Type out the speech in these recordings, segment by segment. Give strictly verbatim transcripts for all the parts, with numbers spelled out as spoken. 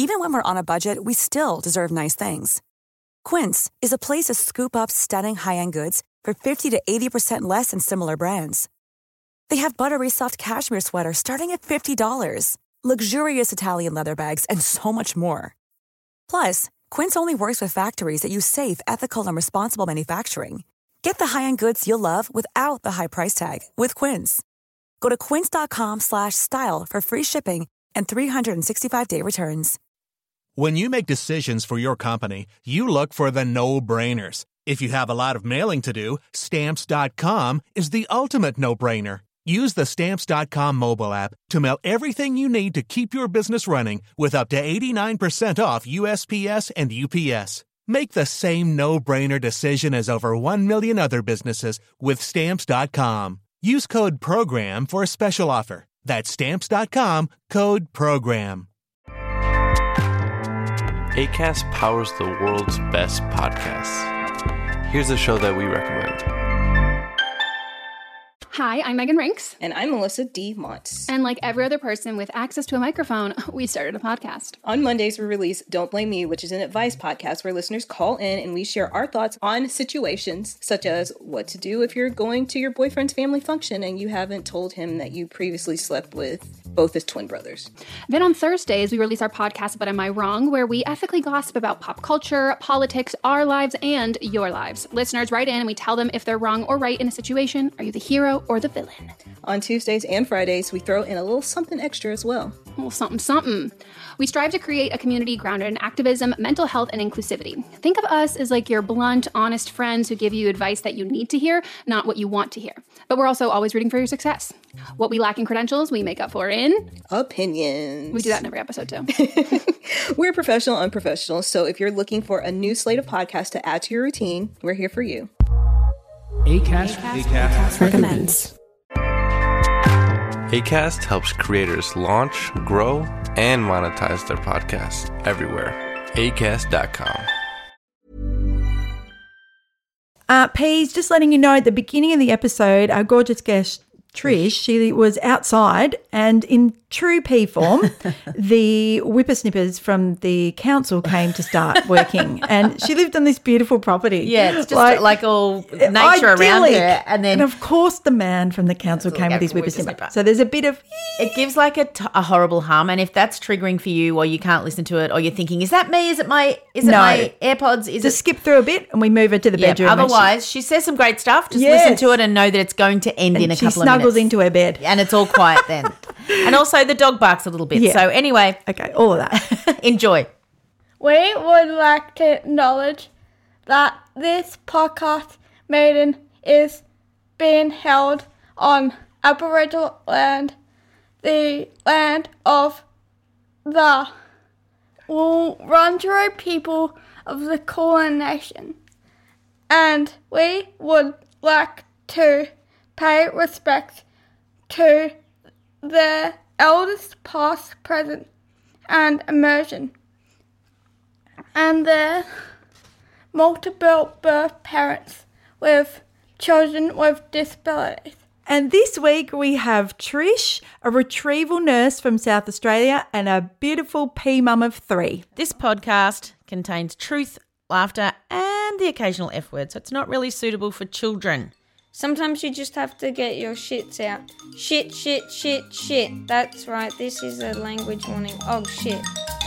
even when we're on a budget, we still deserve nice things. Quince is a place to scoop up stunning high-end goods for fifty to eighty percent less than similar brands. They have buttery soft cashmere sweaters starting at fifty dollars, luxurious Italian leather bags, and so much more. Plus, Quince only works with factories that use safe, ethical, and responsible manufacturing. Get the high-end goods you'll love without the high price tag with Quince. Go to quince.com slash style for free shipping and three sixty-five day returns. When you make decisions for your company, you look for the no-brainers. If you have a lot of mailing to do, Stamps dot com is the ultimate no-brainer. Use the Stamps dot com mobile app to mail everything you need to keep your business running with up to eighty-nine percent off U S P S and U P S. Make the same no-brainer decision as over one million other businesses with Stamps dot com. Use code PROGRAM for a special offer. That's Stamps dot com, code PROGRAM. Acast powers the world's best podcasts. Here's a show that we recommend. Hi, I'm Megan Rinks. And I'm Melissa D. Montz. And like every other person with access to a microphone, we started a podcast. On Mondays, we release Don't Blame Me, which is an advice podcast where listeners call in and we share our thoughts on situations such as what to do if you're going to your boyfriend's family function and you haven't told him that you previously slept with both his twin brothers. Then on Thursdays, we release our podcast, But Am I Wrong?, where we ethically gossip about pop culture, politics, our lives, and your lives. Listeners write in and we tell them if they're wrong or right in a situation. Are you the hero or the villain? On Tuesdays and Fridays, we throw in a little something extra as well. A little something, something. We strive to create a community grounded in activism, mental health, and inclusivity. Think of us as like your blunt, honest friends who give you advice that you need to hear, not what you want to hear. But we're also always rooting for your success. What we lack in credentials, we make up for in... opinions. We do that in every episode, too. We're professional, unprofessional, so if you're looking for a new slate of podcasts to add to your routine, we're here for you. Acast, Acast, Acast recommends. Acast helps creators launch, grow, and monetize their podcasts everywhere. Acast dot com. Uh, Peas, just letting you know at the beginning of the episode, our gorgeous guest, Trish, she was outside and in true P form, the whippersnippers from the council came to start working and she lived on this beautiful property. Yeah, it's just like, like all nature idyllic. around her. And then, and of course the man from the council came with his whippersnipper. whippersnipper. So there's a bit of... It gives like a, t- a horrible hum, and if that's triggering for you or you can't listen to it or you're thinking, is that me? Is it my Is it No. my AirPods? Is Just it... skip through a bit and we move her to the Yeah, bedroom. and otherwise, she... she says some great stuff. Just Yes. listen to it and know that it's going to end she, in a she couple of snuggles minutes. into her bed. And it's all quiet then. And also the dog barks a little bit. Yeah. So anyway. Okay, all of that. Enjoy. We would like to acknowledge that this podcast meeting is being held on Aboriginal land, the land of the Wurundjeri people of the Kulin Nation. And we would like to pay respect to their elders past, present, and emerging, and their multiple birth parents with children with disabilities. And this week we have Trish, a retrieval nurse from South Australia, and a beautiful pea mum of three. This podcast contains truth, laughter, and the occasional F word, so it's not really suitable for children. Sometimes you just have to get your shits out. Shit, shit, shit, shit. That's right, this is a language warning. Oh, shit.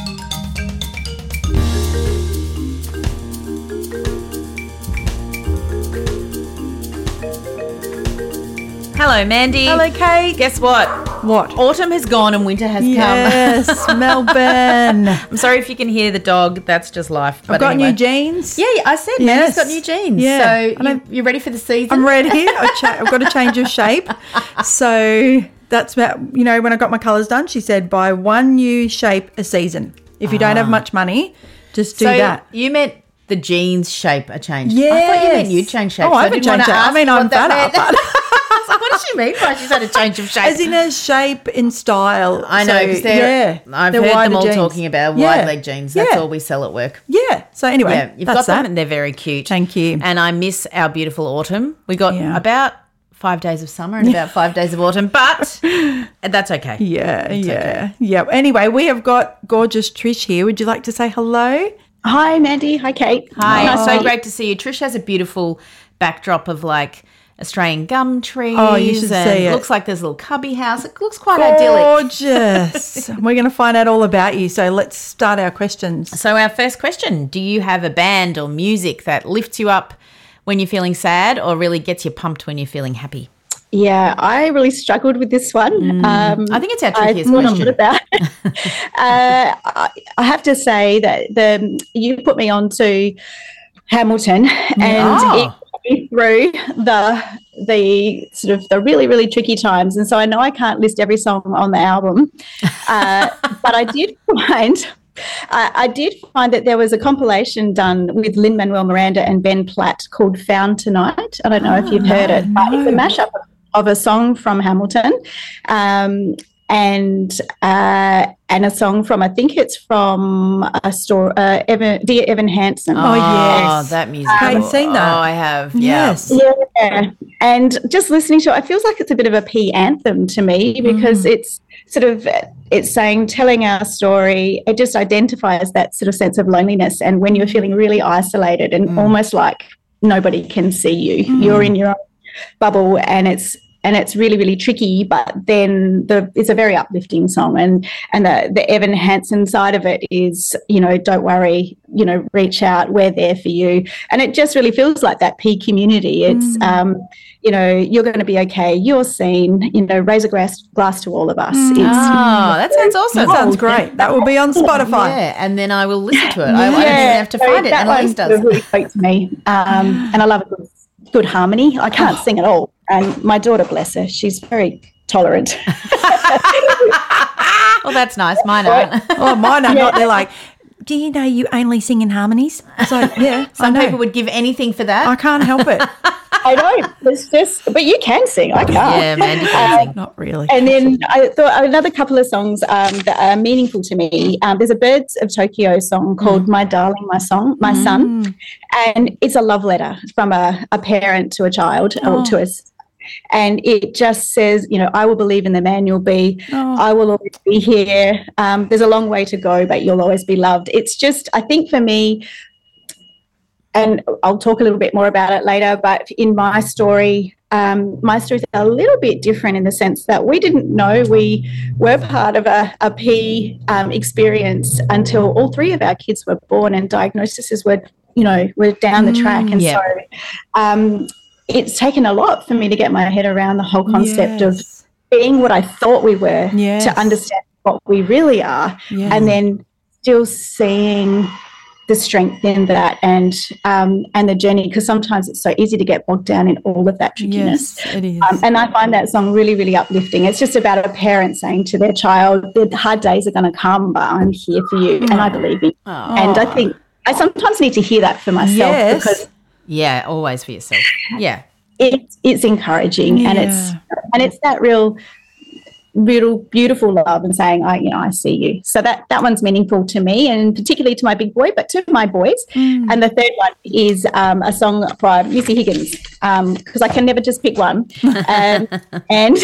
Hello, Mandy. Hello, Kate. Guess what? What? Autumn has gone and winter has yes, come. Yes, Melbourne. I'm sorry if you can hear the dog. That's just life. But I've got anyway. new jeans. Yeah, I said Yes. Mandy's got new jeans. Yeah. So you, you ready for the season? I'm ready. I cha- I've got a change of shape. So that's about, you know, when I got my colours done, she said buy one new shape a season. If you don't have much money, just do so that. You meant the jeans shape a change. Yes. I thought you meant you'd change shape. Oh, so I I haven't didn't want changed to shape. I ask mean, you I'm what that fatter, meant. but... I was like, what does she mean by she's had a change of shape? As in a shape in style. I know, because so, yeah, I've they're heard them wider all jeans. talking about Yeah. wide leg jeans. That's Yeah. all we sell at work. Yeah. So anyway, Yeah, you've that's got them that. and they're very cute. Thank you. And I miss our beautiful autumn. We got Yeah. about five days of summer and about five days of autumn, but that's okay. Yeah, It's yeah, okay. yeah. Anyway, we have got gorgeous Trish here. Would you like to say hello? Hi, Mandy. Hi, Kate. Hi, Oh. so great to see you. Trish has a beautiful backdrop of like Australian gum trees. Oh, you should and see it. Looks like there's a little cubby house. It looks quite idyllic. Gorgeous. We're going to find out all about you. So let's start our questions. So our first question, do you have a band or music that lifts you up when you're feeling sad or really gets you pumped when you're feeling happy? Yeah, I really struggled with this one. Mm. Um, I think it's our I trickiest thought a question. lot about. uh, I, I have to say that the you put me on to Hamilton, and Oh. it got me through the the sort of the really really tricky times. And so I know I can't list every song on the album, uh, but I did find. I, I did find that there was a compilation done with Lin-Manuel Miranda and Ben Platt called Found Tonight. I don't know if you've heard it, but it's a mashup of a song from Hamilton um, and uh, and a song from, I think it's from a store, uh, Evan, Dear Evan Hansen. Oh, yes. that music. I haven't seen that. Oh, I have. Yeah. Yes. Yeah, and just listening to it, it feels like it's a bit of a P anthem to me because it's sort of, it's saying, telling our story, it just identifies that sort of sense of loneliness and when you're feeling really isolated and Mm. almost like nobody can see you. Mm. You're in your own bubble and it's and it's really, really tricky, but then the it's a very uplifting song. And and the, the Evan Hansen side of it is, you know, don't worry, you know, reach out, we're there for you. And it just really feels like that P community. It's, Mm. um, you know, you're going to be okay, you're seen, you know, raise a glass, glass to all of us. Mm. It's, Oh, that sounds awesome. That sounds great. That will be on Spotify. Yeah, and then I will listen to it. I, I don't even have to so find it. that Annalise one does. really spoke to me. Um, and I love a good, good harmony. I can't sing at all. And my daughter, bless her, she's very tolerant. Well, that's nice. Mine aren't. Oh, mine are not. They're like, do you know you only sing in harmonies? I was like, yeah, Some I know. people would give anything for that. I can't help it. I know. It's just, but you can sing. I can't. Yeah, Mandy can sing. Not really. And then I thought another couple of songs um, that are meaningful to me. Um, there's a Birds of Tokyo song called "My Darling, My Song, My Son," and it's a love letter from a, a parent to a child Oh. or to us. And it just says, you know, I will believe in the man you'll be. Oh. I will always be here. Um, there's a long way to go, but you'll always be loved. It's just, I think for me, and I'll talk a little bit more about it later, but in my story, um, my story is a little bit different in the sense that we didn't know we were part of a, a P um, experience until all three of our kids were born and diagnoses were, you know, were down the track. And yeah. so um, it's taken a lot for me to get my head around the whole concept of Yes. being what I thought we were Yes. to understand what we really are, Yes. and then still seeing the strength in that and um, and the journey, because sometimes it's so easy to get bogged down in all of that trickiness. Yes, it is. Um, and I find that song really, really uplifting. It's just about a parent saying to their child, the hard days are going to come, but I'm here for you and I believe in you. And I think I sometimes need to hear that for myself Yes. because Yeah, always for yourself. Yeah. it's it's encouraging and it's and it's that real real beautiful love and saying I you know I see you. So that that one's meaningful to me and particularly to my big boy, but to my boys. Mm. And the third one is um, a song by Missy Higgins because um, I can never just pick one, um, and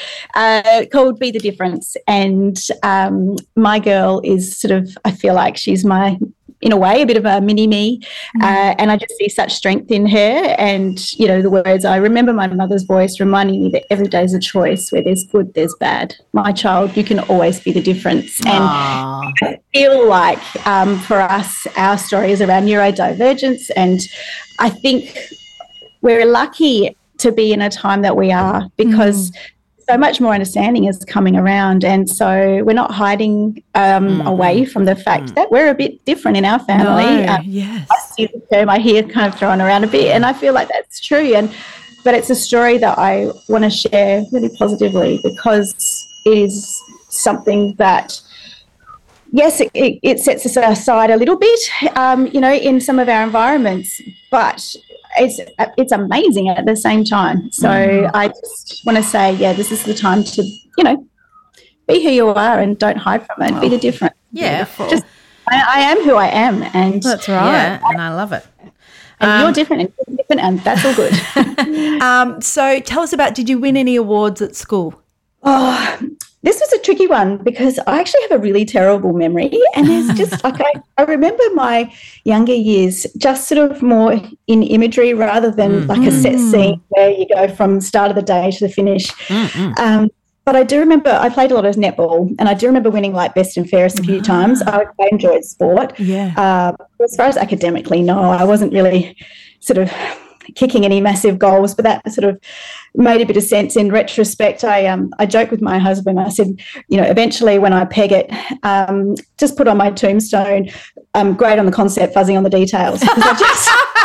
uh, called "Be the Difference." And um, my girl is sort of, I feel like she's my, in a way, a bit of a mini me, Mm. uh, and I just see such strength in her. And you know, the words, I remember my mother's voice reminding me that every day's a choice. Where there's good, there's bad. My child, you can always be the difference. And Aw. I feel like um, for us, our story is around neurodivergence, and I think we're lucky to be in a time that we are because. So much more understanding is coming around, and so we're not hiding um, Mm-hmm. away from the fact Mm. that we're a bit different in our family. No, Um, yes. I see the term I hear kind of thrown around a bit, and I feel like that's true. And but it's a story that I want to share really positively because it is something that, yes, it, it, it sets us aside a little bit, um, you know, in some of our environments, but it's it's amazing at the same time. So Mm. I just want to say, yeah, this is the time to, you know, be who you are and don't hide from it. Be the difference. Yeah. Just I, I am who I am, and That's right. Yeah, and I love it. And Um, you're different and you're different, and that's all good. Um, so tell us about, did you win any awards at school? Oh, this was a tricky one because I actually have a really terrible memory, and there's just like I, I remember my younger years just sort of more in imagery rather than mm. like a set scene where you go from the start of the day to the finish. Mm-hmm. Um, but I do remember I played a lot of netball, and I do remember winning like best and fairest a few ah. times. I, I enjoyed sport. Yeah. Uh, as far as academically, no, I wasn't really sort of kicking any massive goals, but that sort of made a bit of sense in retrospect. I um I joked with my husband. I said, you know, eventually when I peg it, um, just put on my tombstone, um, great on the concept, fuzzy on the details. I just,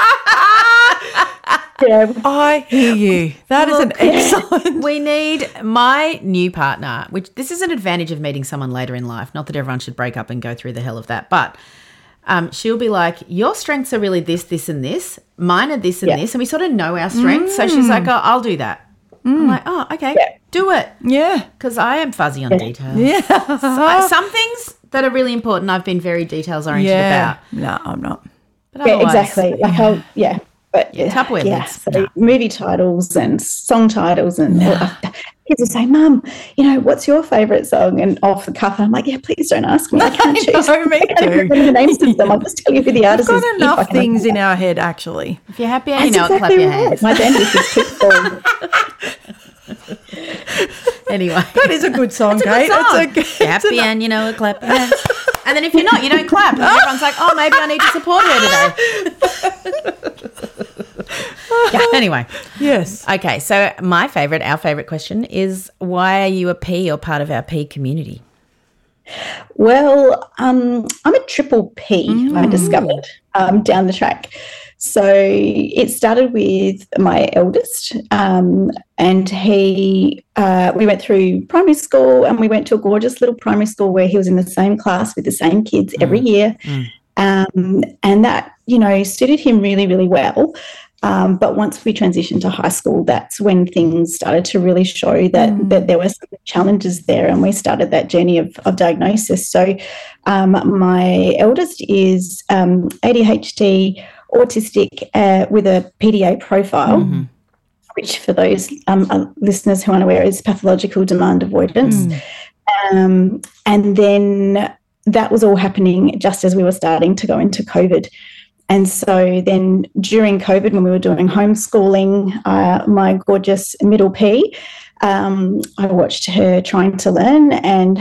you know, I hear you. That is an excellent. We need my new partner, which this is an advantage of meeting someone later in life. Not that everyone should break up and go through the hell of that, but Um, she'll be like, your strengths are really this, this, and this. Mine are this and yeah. this. And we sort of know our strengths. Mm. So she's like, oh, I'll do that. Mm. I'm like, oh, okay, yeah. do it. Yeah. Because I am fuzzy on yeah. details. Yeah. So, some things that are really important I've been very details-oriented yeah. about. No, I'm not. But yeah, exactly. Like, I'll, yeah. But yeah, Tupperware yeah, lids. so No. movie titles and song titles, and No. uh, kids will say, "Mum, you know, what's your favourite song?" And off the cuff, I'm like, "Yeah, please don't ask me. I can't choose. know, me I can't too. remember the names of them. I'll just tell you who the artist We've is." got enough things in our head, actually. If you're happy, That's you know, exactly clap your right. hands. My bandwidth is too full. Anyway, that is a good song, Kate. Kate. It's a good If you're happy and you know, clap your hands. And then if you're not, you don't clap. And everyone's like, oh, maybe I need to support her today. Yeah, anyway. Yes. Okay, so my favourite, our favourite question is, why are you a P or part of our P community? Well, um, I'm a triple P, mm. I discovered um, down the track. So it started with my eldest, um, and he, uh, we went through primary school, and we went to a gorgeous little primary school where he was in the same class with the same kids mm. every year. Mm. Um, and that, you know, suited him really, really well. Um, but once we transitioned to high school, that's when things started to really show that, mm. that there were some challenges there, and we started that journey of, of diagnosis. So um, my eldest is um, A D H D, autistic uh, with a P D A profile, mm-hmm. which for those um, uh, listeners who aren't aware is pathological demand avoidance. Mm. Um, and then that was all happening just as we were starting to go into COVID. And so then during COVID, when we were doing homeschooling, uh, my gorgeous middle P, um, I watched her trying to learn, and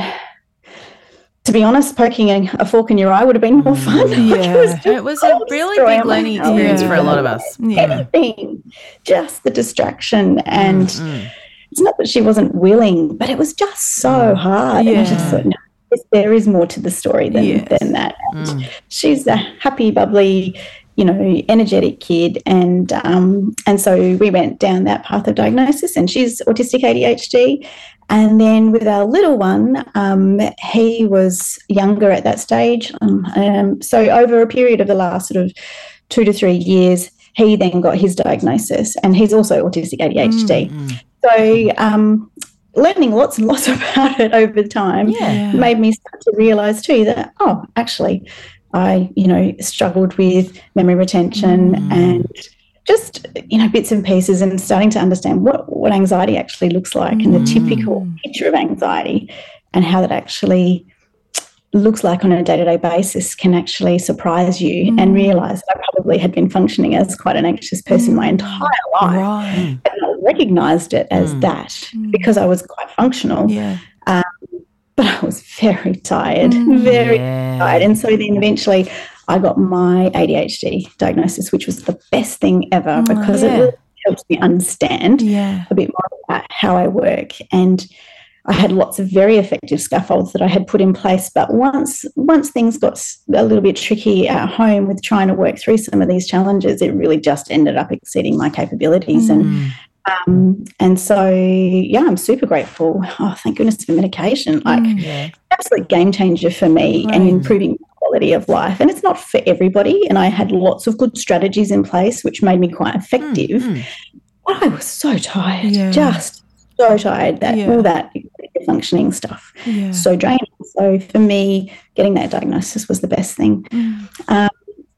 to be honest, poking a, a fork in your eye would have been more fun. Yeah, like it was, it was a really big learning experience yeah. for a lot of us. Yeah. Anything, just the distraction, and mm-hmm. it's not that she wasn't willing, but it was just so hard. Yeah. And I just thought, no, there is more to the story than, yes. than that. Mm. She's a happy, bubbly, you know, energetic kid, and um, and so we went down that path of diagnosis, and she's autistic A D H D. And then with our little one, um, he was younger at that stage. Um, um, so over a period of the last sort of two to three years, he then got his diagnosis, and he's also autistic A D H D. Mm-hmm. So um, learning lots and lots about it over time yeah. made me start to realise too that, oh, actually, I, you know, struggled with memory retention mm. and just, you know, bits and pieces, and starting to understand what, what anxiety actually looks like mm. and the typical picture of anxiety, and how that actually looks like on a day-to-day basis can actually surprise you mm. and realise that I probably had been functioning as quite an anxious person mm. my entire life right. and not recognised it as mm. that mm. because I was quite functional. Yeah. Um, but I was very tired, mm. very yeah. tired. And so then eventually I got my A D H D diagnosis, which was the best thing ever oh, because yeah. it really helps me understand yeah. a bit more about how I work. And I had lots of very effective scaffolds that I had put in place. But once once things got a little bit tricky at home with trying to work through some of these challenges, it really just ended up exceeding my capabilities. Mm. And um, and so, yeah, I'm super grateful. Oh, thank goodness for medication. Like, mm, yeah. absolute game changer for me right. and improving quality of life. And it's not for everybody. And I had lots of good strategies in place, which made me quite effective. Mm, mm. But I was so tired, yeah. just so tired that yeah. all that functioning stuff, yeah. so draining. So for me, getting that diagnosis was the best thing. Mm. Um,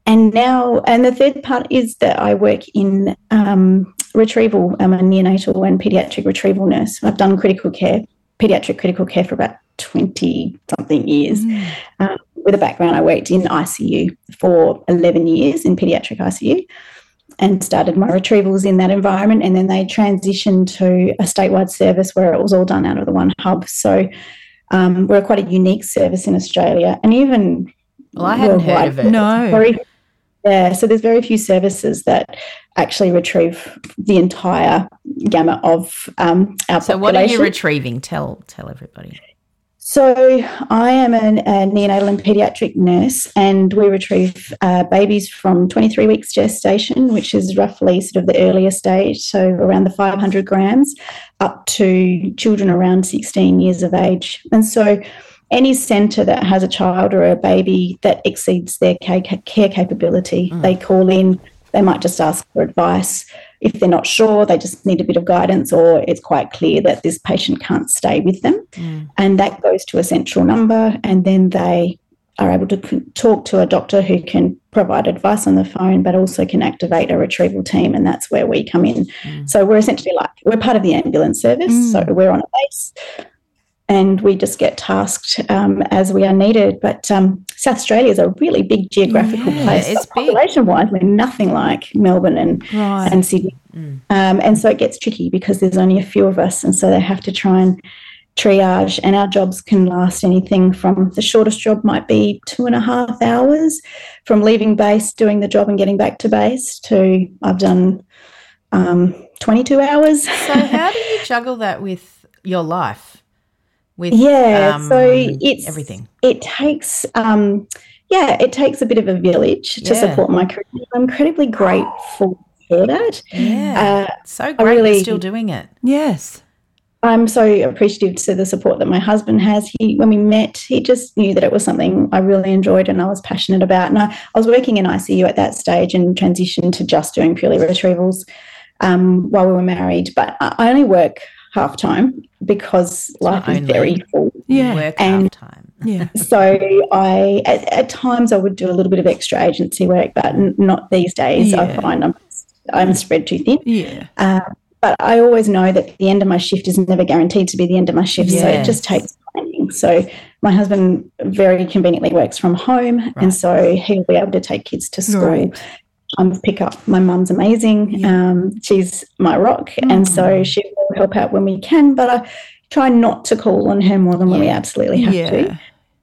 and now, and the third part is that I work in um, retrieval. I'm a neonatal and paediatric retrieval nurse. I've done critical care, paediatric critical care for about twenty-something years. Mm. Um, with a background, I worked in I C U for eleven years in paediatric I C U and started my retrievals in that environment, and then they transitioned to a statewide service where it was all done out of the one hub. So um, we're quite a unique service in Australia, and even well, I hadn't heard of it. No. Very, yeah, so there's very few services that actually retrieve the entire gamut of um, our so population. What are you retrieving? Tell tell everybody. So I am an, a neonatal and paediatric nurse, and we retrieve uh, babies from twenty-three weeks gestation, which is roughly sort of the earlier stage, so around the five hundred grams, up to children around sixteen years of age. And so any centre that has a child or a baby that exceeds their care capability, mm. they call in, they might just ask for advice. If they're not sure, they just need a bit of guidance, or it's quite clear that this patient can't stay with them. Mm. And that goes to a central number, and then they are able to talk to a doctor who can provide advice on the phone, but also can activate a retrieval team, and that's where we come in. Mm. So we're essentially like, we're part of the ambulance service, mm. so we're on a base, and we just get tasked um, as we are needed. But um, South Australia is a really big geographical yeah, place. It's big. Population-wise, we're nothing like Melbourne and, right. and Sydney. Mm. Um, and so it gets tricky because there's only a few of us, and so they have to try and triage, and our jobs can last anything from, the shortest job might be two and a half hours from leaving base, doing the job and getting back to base, to I've done um, twenty-two hours. So how do you juggle that with your life? With, yeah, um, so it's everything. It takes, um, yeah, it takes a bit of a village yeah. to support my career. I'm incredibly grateful for that. Yeah, uh, so great really, you're still doing it. Yes. I'm so appreciative to the support that my husband has. He, when we met, he just knew that it was something I really enjoyed and I was passionate about. And I, I was working in I C U at that stage and transitioned to just doing purely retrievals um, while we were married. But I only work half time because it's life is very full. Yeah, work and half time. Yeah. So I, at, at times, I would do a little bit of extra agency work, but n- not these days. Yeah. I find I'm I'm spread too thin. Yeah. Uh, but I always know that the end of my shift is never guaranteed to be the end of my shift, yes. so it just takes planning. So my husband very conveniently works from home, right. and so he'll be able to take kids to school. Right. Um, pick up. My mum's amazing. Yeah. Um, she's my rock, mm. and so she will help out when we can. But I try not to call on her more than yeah. when we absolutely have yeah. to.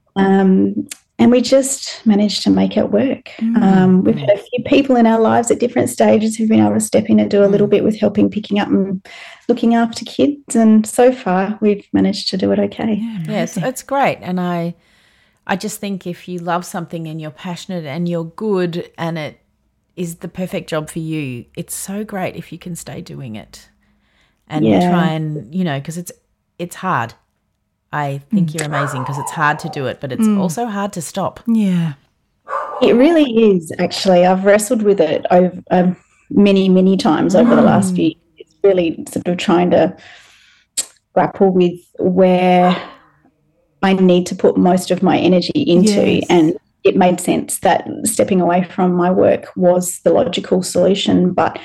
Um, and we just managed to make it work. Mm. Um, we've had a few people in our lives at different stages who've been able to step in and do a little bit with helping picking up and looking after kids. And so far, we've managed to do it okay. Yeah, yeah it's, it's great. And I, I just think if you love something and you're passionate and you're good and it is the perfect job for you, it's so great if you can stay doing it and yeah. try and, you know, because it's it's hard. I think mm. you're amazing because it's hard to do it, but it's mm. also hard to stop. Yeah. It really is, actually. I've wrestled with it over um, many, many times over mm. the last few years. It's really sort of trying to grapple with where I need to put most of my energy into, yes. and it made sense that stepping away from my work was the logical solution, but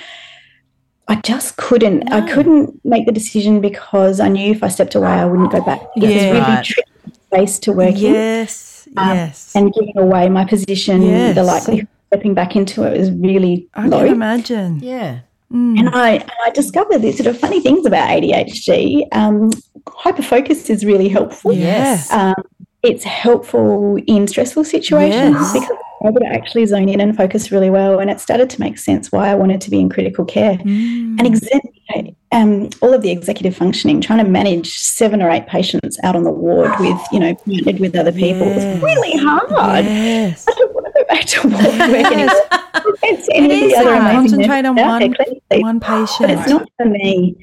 I just couldn't. No. I couldn't make the decision because I knew if I stepped away, I wouldn't go back. It yeah. was really right. tricky space to work yes. in. Yes, um, yes. And giving away my position, yes. the likelihood of stepping back into it was really I low. I can imagine. Yeah. Mm. And I, and I discovered these sort of funny things about A D H D. Um, hyperfocus is really helpful. Yes. Um, it's helpful in stressful situations yes. because I'm able to actually zone in and focus really well. And it started to make sense why I wanted to be in critical care. Mm. And exa- um, all of the executive functioning, trying to manage seven or eight patients out on the ward with, you know, partnered with other people, yes. it's really hard. Yes. I don't want to go back to work yes. anymore. It's it is hard. Concentrate on one, one patient. But it's not for me.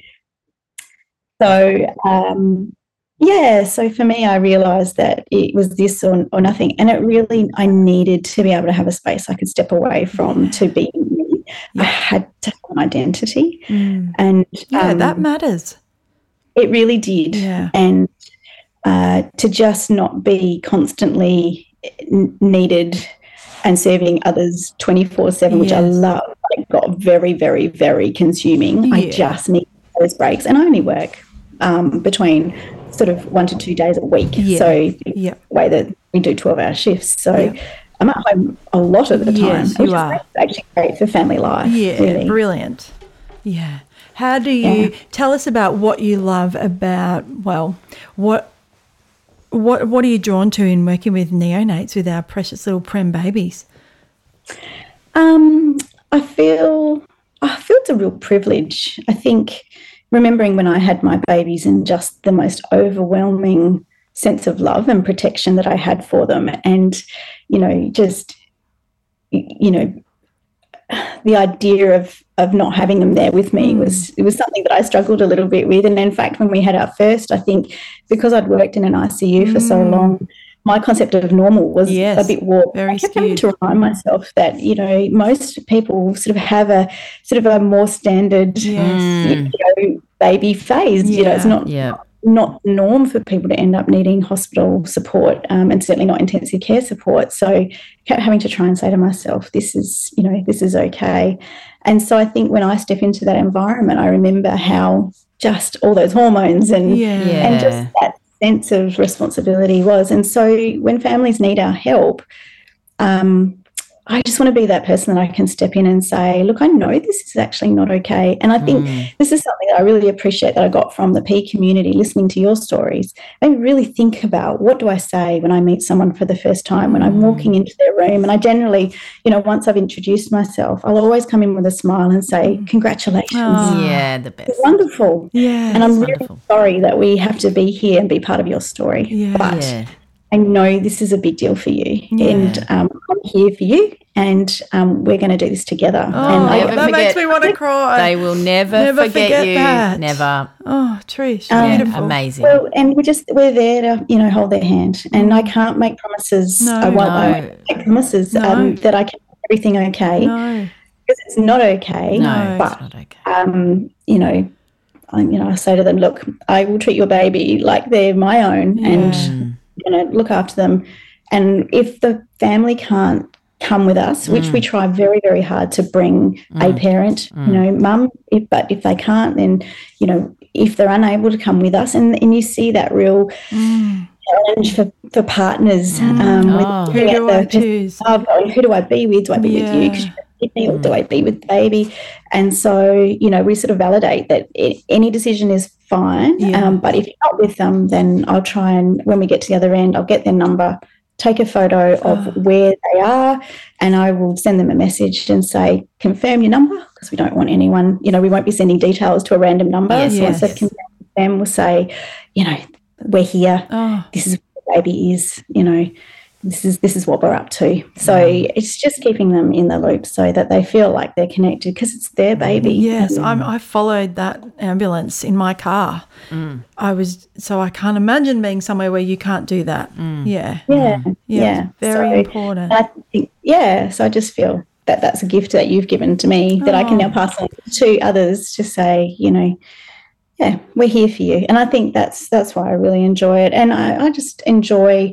So, um, yeah, so for me, I realised that it was this or, or nothing, and it really, I needed to be able to have a space I could step away from yeah. to be me. Yeah. I had to have an identity, mm. and yeah, um, that matters. It really did, yeah. and uh, to just not be constantly n- needed and serving others twenty-four seven, which I Yes. love. I got very, very, very consuming. I Yeah. just need those breaks, and I only work um, between sort of one to two days a week. Yeah. So Yeah. the way that we do twelve-hour shifts. So Yeah. I'm at home a lot of the time, Yes, which you is are. great- actually great for family life. Yeah, really. brilliant. Yeah. How do you Yeah. tell us about what you love about, well, what what what are you drawn to in working with neonates, with our precious little prem babies? Um, I feel I feel it's a real privilege. I think remembering when I had my babies and just the most overwhelming sense of love and protection that I had for them, and you know, just you know, the idea of of not having them there with me was it was something that I struggled a little bit with. And in fact, when we had our first, I think because I'd worked in an I C U for so long, my concept of normal was Yes, a bit warped. very I kept having skewed. to remind myself that, you know, most people sort of have a sort of a more standard Yes. you know, baby phase. You know, it's Yeah. not Yeah. not norm for people to end up needing hospital support, um, and certainly not intensive care support. So I kept having to try and say to myself, this is, you know, this is okay. And so I think when I step into that environment, I remember how just all those hormones and Yeah. and just that sense of responsibility was. And so when families need our help, um, I just want to be that person that I can step in and say, look, I know this is actually not okay. And I think this is something that I really appreciate that I got from the P community, listening to your stories. I really think about, what do I say when I meet someone for the first time, when I'm walking into their room? And I generally, you know, once I've introduced myself, I'll always come in with a smile and say, congratulations. Yeah, the best. It's wonderful. Yeah. And I'm really wonderful. sorry that we have to be here and be part of your story. Yeah. But Yeah. I know this is a big deal for you, and um, I'm here for you, and um, we're going to do this together. Oh, and I, never that forget- makes me want to cry. They will never, Never forget, forget you. that. Never. Oh, Trish, Um, beautiful. Amazing. well, and we're just we're there to, you know, hold their hand, and I can't make promises. No. I won't, I No. won't make promises No. um, that I can do everything okay, No. because it's not okay. no, but it's not okay. um, you know, I, you know, I say to them, look, I will treat your baby like they're my own, and you know, look after them. And if the family can't come with us, which we try very, very hard to bring a parent, you know, mum, if, but if they can't, then, you know, if they're unable to come with us, and, and you see that real challenge for, for partners. Um, with Oh. Who looking do at I the- choose? Oh, God, who do I be with? Do I be with you because Yeah. you're with me, or do I be with the baby? And so, you know, we sort of validate that it, any decision is fine. Yeah. Um, but if you're not with them, then I'll try and, when we get to the other end, I'll get their number, take a photo of Oh. where they are, and I will send them a message and say, confirm your number, because we don't want anyone, you know, we won't be sending details to a random number. Yes, so once yes. they've confirmed them, we'll say, you know, we're here. Oh. This is where the baby is, you know, this is this is what we're up to. So it's just keeping them in the loop so that they feel like they're connected, because it's their baby. Yes, And- I'm, I followed that ambulance in my car. I was so I can't imagine being somewhere where you can't do that. Yeah, yeah, yeah, yeah. it's very So important. I think, yeah, so I just feel that that's a gift that you've given to me that I can now pass on to others to say, you know, yeah, we're here for you. And I think that's that's why I really enjoy it. And I, I just enjoy,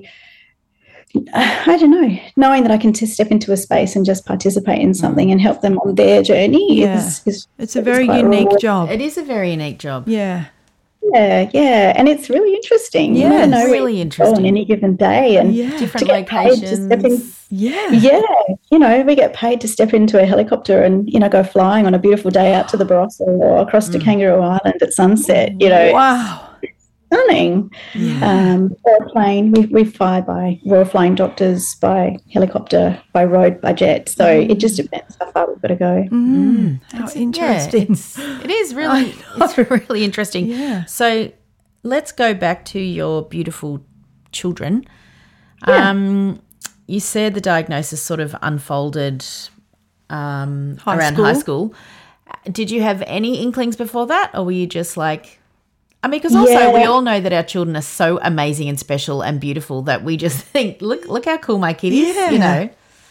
I don't know, knowing that I can t- step into a space and just participate in something and help them on their journey. Yeah. is, is It's a very quite unique rewarding. job. It is a very unique job. Yeah, Yeah, yeah, and it's really interesting. You Yes. never know where Really you go on interesting. any given day, and yeah, Different to get paid to step in. locations. yeah. Yeah, you know, we get paid to step into a helicopter and, you know, go flying on a beautiful day out to the Barossa or across to Kangaroo Island at sunset. You know, Wow. stunning. Um, or a plane. We we fly by Royal Flying Doctors, by helicopter, by road, by jet. So it just depends how far we've got to go. Mm, how Yeah, interesting. it's- it is really, it's really interesting. Yeah. So let's go back to your beautiful children. Um, you said the diagnosis sort of unfolded um, High around school. high school. Did you have any inklings before that, or were you just like, I mean, because also we Yeah. all know that our children are so amazing and special and beautiful that we just think, look, look how cool my kid is, Yeah. you know.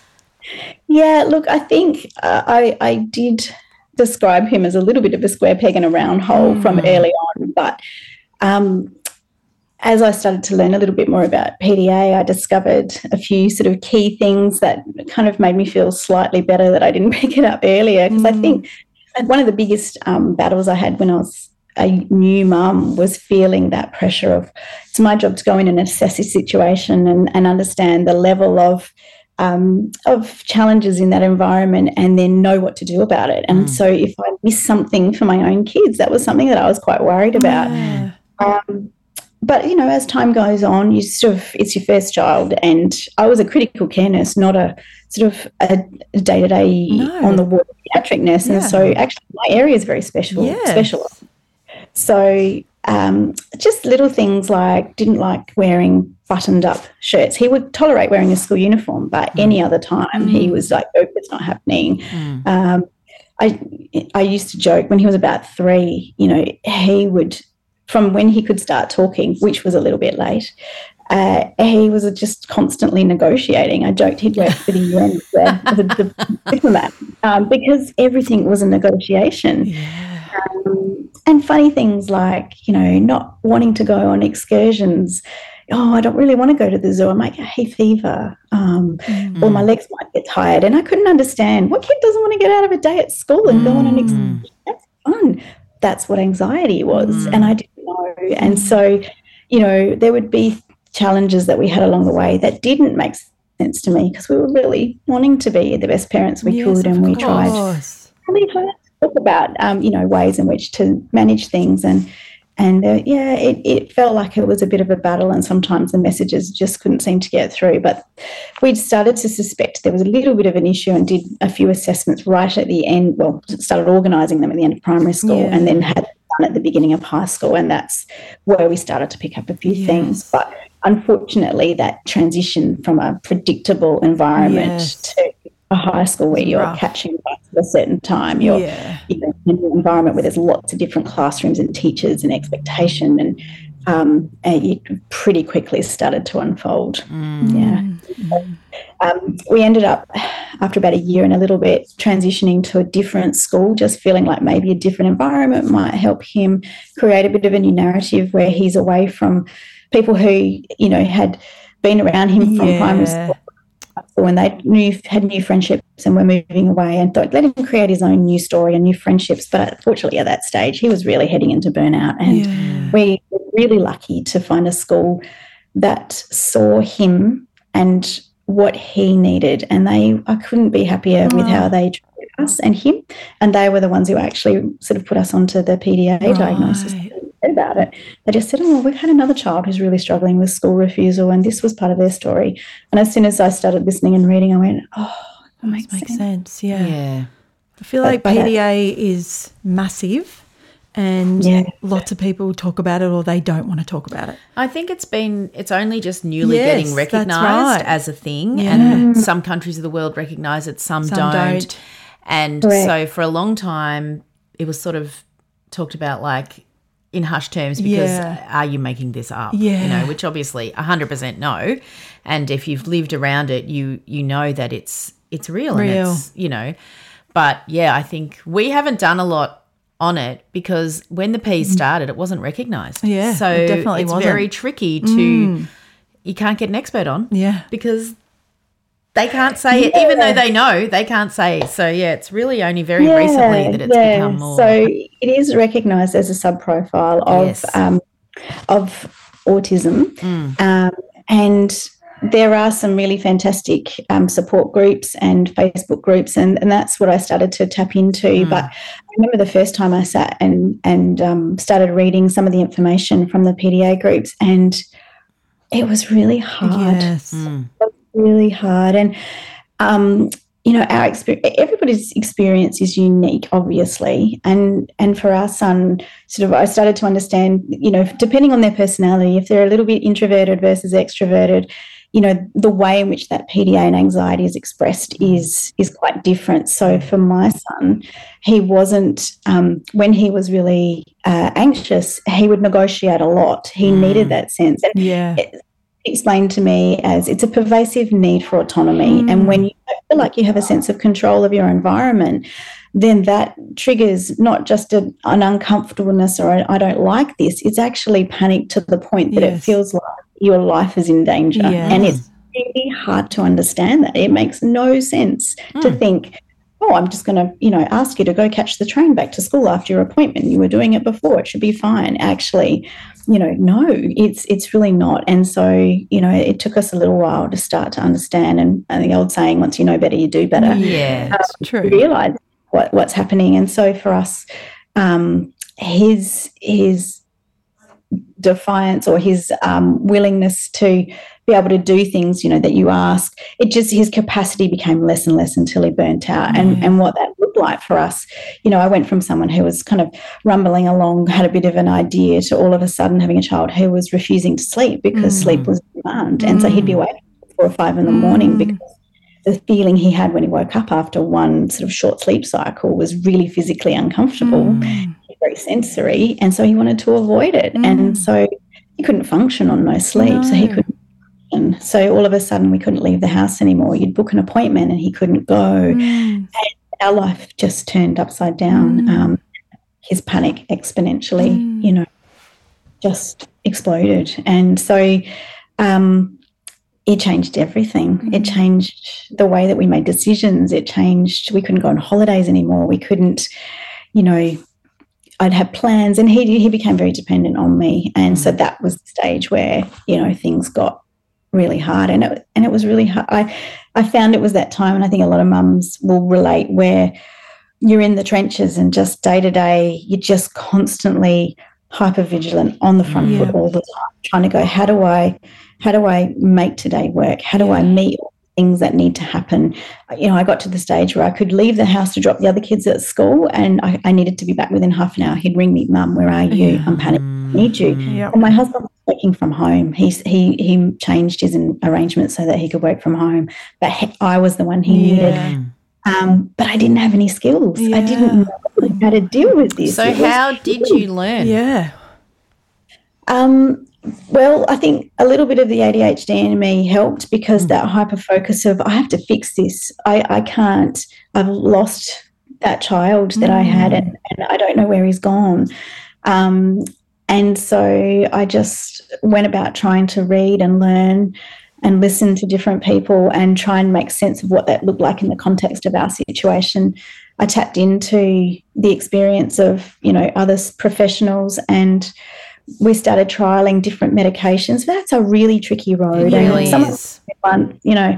Yeah, look, I think uh, I I did describe him as a little bit of a square peg in a round hole from early on, but um, as I started to learn a little bit more about P D A, I discovered a few sort of key things that kind of made me feel slightly better that I didn't pick it up earlier. Because mm. I think one of the biggest um, battles I had when I was a new mum was feeling that pressure of it's my job to go in and assess this situation and, and understand the level of um, of challenges in that environment and then know what to do about it. And mm. so if I miss something for my own kids, that was something that I was quite worried about. Yeah. Um, but, you know, as time goes on, you sort of, it's your first child, and I was a critical care nurse, not a sort of a day-to-day no. on the ward pediatric nurse. Yeah. And so actually my area is very special, yes. special. So um, just little things like didn't like wearing buttoned up shirts. He would tolerate wearing a school uniform, but mm. any other time mm. he was like, oh, it's not happening. Mm. Um, I I used to joke when he was about three, you know, he would, from when he could start talking, which was a little bit late, uh, he was just constantly negotiating. I joked he'd work for the U N as a diplomat um, because everything was a negotiation. Yeah. Um, and funny things like, you know, not wanting to go on excursions. Oh, I don't really want to go to the zoo. I might get hay fever um, mm. or my legs might get tired. And I couldn't understand, what kid doesn't want to get out of a day at school and mm. go on an excursion? That's fun. That's what anxiety was. Mm. And I didn't know. And so, you know, there would be challenges that we had along the way that didn't make sense to me because we were really wanting to be the best parents we yes, could, and we tried really hard to talk about, um, you know, ways in which to manage things. And And, uh, yeah, it, it felt like it was a bit of a battle, and sometimes the messages just couldn't seem to get through. But we started to suspect there was a little bit of an issue and did a few assessments right at the end. Well, started organising them at the end of primary school yeah. and then had one at the beginning of high school, and that's where we started to pick up a few yes. things. But unfortunately, that transition from a predictable environment yes. to a high school where you're rough. catching up at a certain time, you're yeah. you know, in an environment where there's lots of different classrooms and teachers and expectation, and, um, and it pretty quickly started to unfold. Mm. Yeah. Um, we ended up, after about a year and a little bit, transitioning to a different school, just feeling like maybe a different environment might help him create a bit of a new narrative where he's away from people who, you know, had been around him from yeah. primary school. When they knew, had new friendships and were moving away, and thought, let him create his own new story and new friendships. But unfortunately, at that stage, he was really heading into burnout. And yeah. we were really lucky to find a school that saw him and what he needed. And they, I couldn't be happier oh. with how they treated us and him. And they were the ones who actually sort of put us onto the P D A right. diagnosis. About it. They just said, oh, we've had another child who's really struggling with school refusal, and this was part of their story. And as soon as I started listening and reading, I went, oh, that makes, makes sense. sense. Yeah. yeah. I feel like but, but P D A it, is massive, and yeah. lots of people talk about it or they don't want to talk about it. I think it's been, it's only just newly yes, getting recognised right. as a thing, yeah. and some countries of the world recognise it, some, some don't. don't. And Correct. so for a long time, it was sort of talked about like, in hushed terms, because yeah. are you making this up? Yeah. You know, which obviously one hundred percent no. And if you've lived around it, you you know that it's it's real, real. and it's, you know. But, yeah, I think we haven't done a lot on it because when the P started, it wasn't recognised. Yeah, so it definitely it's wasn't. very tricky to mm. – you can't get an expert on. Yeah. Because they can't say yeah. it. Even though they know, they can't say. So, yeah, it's really only very yeah, recently that it's yeah. become more. So it is recognised as a sub-profile of, yes. um, of autism. Mm. Um, and there are some really fantastic um, support groups and Facebook groups, and, and that's what I started to tap into. Mm. But I remember the first time I sat and, and um, started reading some of the information from the P D A groups, and it was really hard. Yes. Mm. really hard. And um you know, our experience, everybody's experience is unique, obviously, and and for our son, sort of I started to understand, you know, depending on their personality, if they're a little bit introverted versus extroverted, you know, the way in which that P D A and anxiety is expressed is is quite different. So for my son, he wasn't um when he was really uh, anxious, he would negotiate a lot. He mm. needed that sense. And yeah it, explained to me as it's a pervasive need for autonomy, mm. and when you don't feel like you have a sense of control of your environment, then that triggers not just a, an uncomfortableness or a, I don't like this. It's actually panic to the point that yes. it feels like your life is in danger. Yes. And it's really hard to understand that. It makes no sense mm. to think, oh, I'm just going to, you know, ask you to go catch the train back to school after your appointment. You were doing it before. It should be fine. Actually, you know, no, it's it's really not. And so, you know, it took us a little while to start to understand. And, and the old saying, once you know better, you do better. Yeah, um, it's true. Realise what, what's happening. And so for us, um, his his defiance or his um, willingness to be able to do things, you know, that you ask, it just, his capacity became less and less until he burnt out. Mm. And and what that looked like for us, you know, I went from someone who was kind of rumbling along, had a bit of an idea, to all of a sudden having a child who was refusing to sleep because mm. sleep was demand. Mm. And so he'd be awake at four or five in the mm. morning because the feeling he had when he woke up after one sort of short sleep cycle was really physically uncomfortable, mm. very sensory. And so he wanted to avoid it. Mm. And so he couldn't function on no sleep. No. So he couldn't. So all of a sudden we couldn't leave the house anymore. You'd book an appointment and he couldn't go. Mm. And our life just turned upside down. Mm. Um, his panic exponentially, mm. you know, just exploded. And so um, it changed everything. Mm. It changed the way that we made decisions. It changed, we couldn't go on holidays anymore. We couldn't, you know, I'd have plans, and he he became very dependent on me. And mm. so that was the stage where, you know, things got really hard, and it and it was really hard. I, I found it was that time, and I think a lot of mums will relate, where you're in the trenches and just day to day, you're just constantly hyper vigilant on the front yeah. foot all the time, trying to go, how do I, how do I make today work? How do yeah. I meet all the things that need to happen? You know, I got to the stage where I could leave the house to drop the other kids at school, and I, I needed to be back within half an hour. He'd ring me, Mum, where are you? Yeah. I'm panicking. I need you. Yep. And my husband was working from home. He's, he he changed his arrangement so that he could work from home, but he, I was the one he yeah. needed. Um, but I didn't have any skills. Yeah. I didn't know how to deal with this. So how did you learn? Yeah. Um. Well, I think a little bit of the A D H D in me helped, because mm. that hyper focus of, I have to fix this. I, I can't. I've lost that child that mm. I had, and, and I don't know where he's gone. Um. And so I just went about trying to read and learn and listen to different people and try and make sense of what that looked like in the context of our situation. I tapped into the experience of, you know, other professionals, and we started trialling different medications. That's a really tricky road. It really and is. One, you know,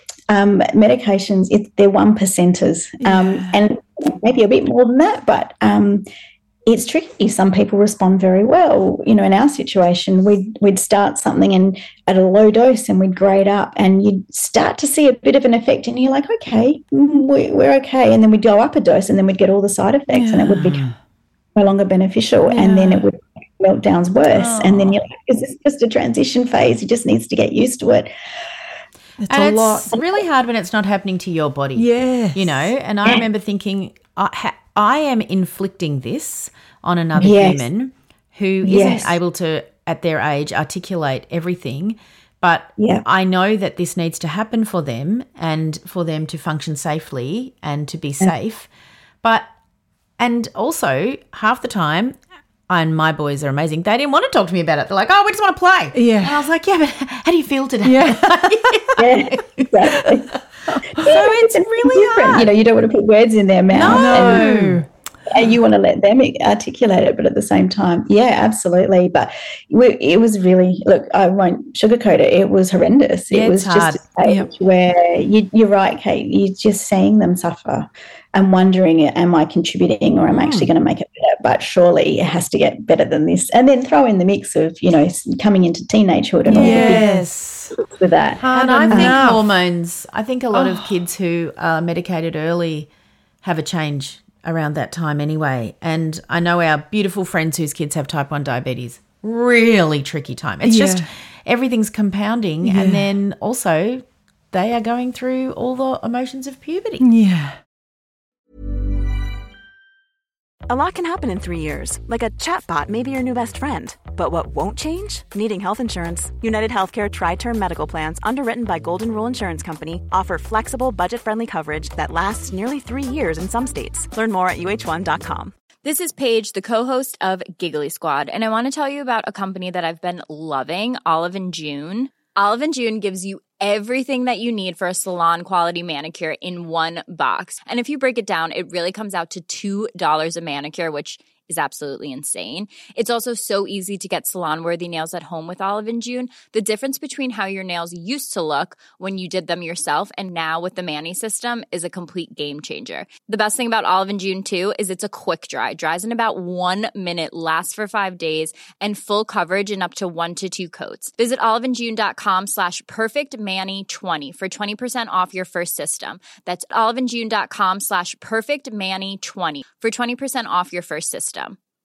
um, medications, it, they're one percenters, um, yeah. and maybe a bit more than that, but um, it's tricky. Some people respond very well. You know, in our situation, we'd, we'd start something and at a low dose, and we'd grade up, and you'd start to see a bit of an effect, and you're like, okay, we, we're okay. And then we'd go up a dose, and then we'd get all the side effects, yeah. and it would become no longer beneficial. Yeah. And then it would make meltdowns worse. Oh. And then you're like, is this just a transition phase? He just needs to get used to it. It's and a it's lot. really hard when it's not happening to your body. Yeah. You know, and I yeah. remember thinking, I, ha- I am inflicting this on another yes. human who isn't yes. able to, at their age, articulate everything. But yeah. I know that this needs to happen for them, and for them to function safely and to be safe. But, and also half the time, and my boys are amazing, they didn't want to talk to me about it. They're like, oh, we just want to play. Yeah. And I was like, yeah, but how do you feel today? Yeah. yeah, exactly. So it's really different. hard. You know, you don't want to put words in their mouth. No. And, and you want to let them articulate it, but at the same time, yeah, absolutely. But we, it was really, look, I won't sugarcoat it. It was horrendous. Yeah, it was it's just hard. a stage yep. where you, you're right, Kate, you're just seeing them suffer and wondering, am I contributing, or am I actually going to make it better? But surely it has to get better than this. And then throw in the mix of, you know, coming into teenagehood and yes. all the big with that. And I think enough. hormones, I think a lot oh. of kids who are medicated early have a change around that time anyway. And I know our beautiful friends whose kids have type one diabetes, really tricky time. It's yeah. just everything's compounding, yeah. and then also they are going through all the emotions of puberty. Yeah. A lot can happen in three years, like a chatbot may be your new best friend. But what won't change? Needing health insurance. United Healthcare Tri-Term Medical Plans, underwritten by Golden Rule Insurance Company, offer flexible, budget-friendly coverage that lasts nearly three years in some states. Learn more at U H one dot com. This is Paige, the co-host of Giggly Squad, and I want to tell you about a company that I've been loving, Olive and June. Olive and June gives you everything that you need for a salon-quality manicure in one box. And if you break it down, it really comes out to two dollars a manicure, which is absolutely insane. It's also so easy to get salon-worthy nails at home with Olive and June. The difference between how your nails used to look when you did them yourself and now with the Mani system is a complete game changer. The best thing about Olive and June, too, is it's a quick dry. Dries in about one minute, lasts for five days, and full coverage in up to one to two coats. Visit oliveandjune.com slash perfectmani20 for twenty percent off your first system. That's oliveandjune.com slash perfectmani20 for twenty percent off your first system.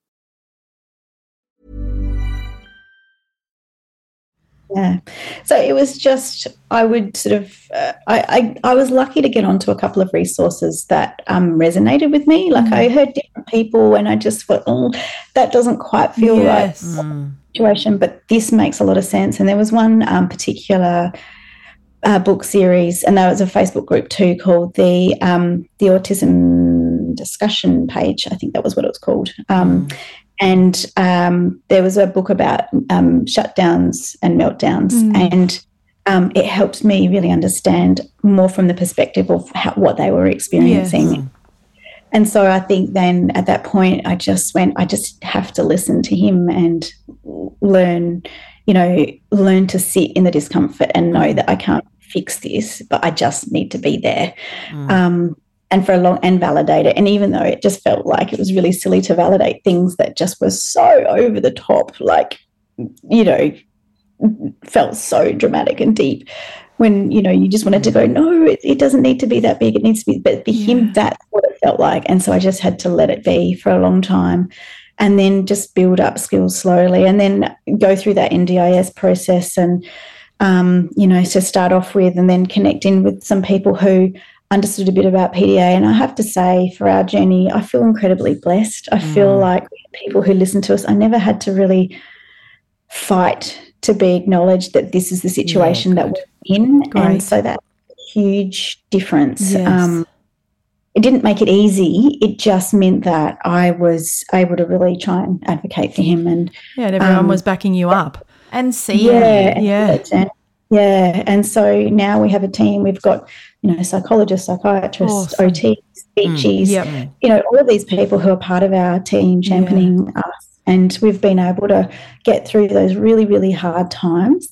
Yeah. So it was just, I would sort of, uh, I, I I was lucky to get onto a couple of resources that um, resonated with me. Like mm. I heard different people and I just thought, oh, that doesn't quite feel yes. right mm. situation, but this makes a lot of sense. And there was one um, particular uh, book series, and there was a Facebook group too called the um, the Autism Discussion Page. I think that was what it was called. Um, mm. And um, there was a book about um, shutdowns and meltdowns, mm. and um, it helped me really understand more from the perspective of how, what they were experiencing. Yes. And so I think then at that point I just went, I just have to listen to him and learn, you know, learn to sit in the discomfort and know that I can't fix this, but I just need to be there. Mm. Um And for a long and validate it. And even though it just felt like it was really silly to validate things that just were so over the top, like, you know, felt so dramatic and deep, when, you know, you just wanted to go, no, it, it doesn't need to be that big. It needs to be, but for yeah. him, that's what it felt like. And so I just had to let it be for a long time and then just build up skills slowly and then go through that N D I S process and, um, you know, to start off with, and then connect in with some people who understood a bit about P D A. And I have to say, for our journey, I feel incredibly blessed. I mm. feel like people who listen to us, I never had to really fight to be acknowledged that this is the situation yeah, that we're in. Great. And so that's a huge difference. Yes. Um, it didn't make it easy. It just meant that I was able to really try and advocate for him. And yeah, and everyone um, was backing you up. And see yeah, yeah. And, yeah. And so now we have a team. We've got, you know, psychologists, psychiatrists, awesome. O Ts, speechies, mm, yep. you know, all of these people who are part of our team championing yeah. us. And we've been able to get through those really, really hard times.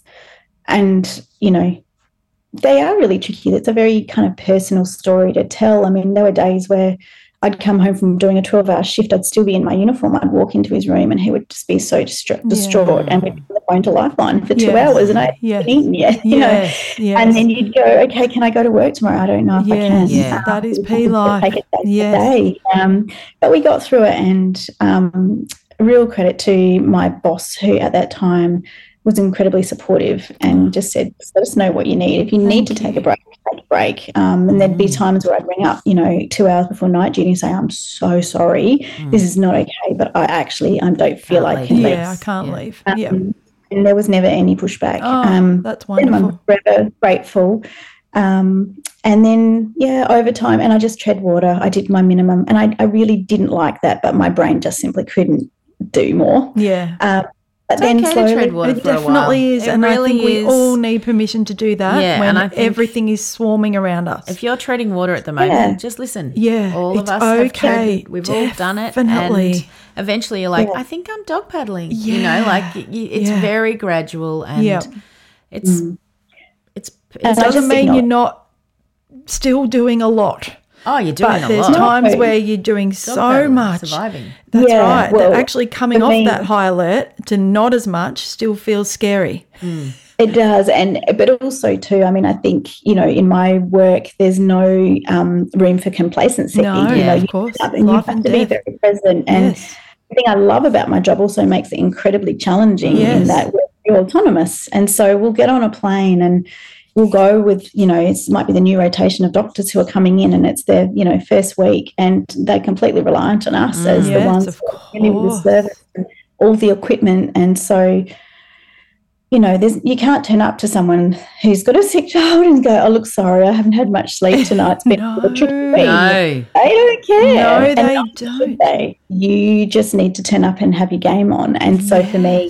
And, you know, they are really tricky. It's a very kind of personal story to tell. I mean, there were days where I'd come home from doing a twelve-hour shift. I'd still be in my uniform. I'd walk into his room and he would just be so distra- distraught. Yeah. And we'd be on the phone to Lifeline for two yes. hours and I hadn't yes. eaten yet. You yes. know? Yes. And then you'd go, okay, can I go to work tomorrow? I don't know if yes. I can. Yeah, um, that is P life. Take it day yes. to day. Um, but we got through it, and um, real credit to my boss, who at that time was incredibly supportive and just said, let us know what you need. If you Thank need to take you. a break, take a break. Um, and mm. there'd be times where I'd ring up, you know, two hours before night duty and say, I'm so sorry, mm. this is not okay, but I actually I don't feel can't I can leave. leave. Yeah, I can't yeah. leave. Um, yeah. And there was never any pushback. Oh, um, that's wonderful. And I'm forever grateful. Um, and then, yeah, over time, and I just tread water. I did my minimum, and I, I really didn't like that, but my brain just simply couldn't do more. Yeah. Um, But it's then okay slowly, to tread water it for a while. definitely is, it and really I think is. we all need permission to do that yeah, when and I think everything is swarming around us. If you're treading water at the moment, yeah. just listen. Yeah, all it's of us okay. have treaded. We've Definitely. all done it. Definitely. And eventually, you're like, yeah. I think I'm dog paddling. Yeah. You know, like you, it's yeah. very gradual, and yeah. it's mm. it's. It it's doesn't mean not- you're not still doing a lot. Oh, you're doing but a there's lot. times No. where you're doing Dog so paddling, much. surviving. That's Yeah, right. well, that actually coming for off me- that high alert to not as much still feels scary. Mm. It does, and but also too, I mean, I think, you know, in my work, there's no um, room for complacency. No, you yeah, know, of you course. have, you Life have and to be death. very present. And Yes. the thing I love about my job also makes it incredibly challenging Yes. in that we're autonomous. And so we'll get on a plane and, we'll go with, you know, it might be the new rotation of doctors who are coming in and it's their, you know, first week and they're completely reliant on us mm, as yes, the ones of course. with the service and all the equipment. And so, you know, there's you can't turn up to someone who's got a sick child and go, oh, look, sorry, I haven't had much sleep tonight. It's been no, a tricky week. No. They don't care. No, they and don't. They, you just need to turn up and have your game on. And so yes. for me,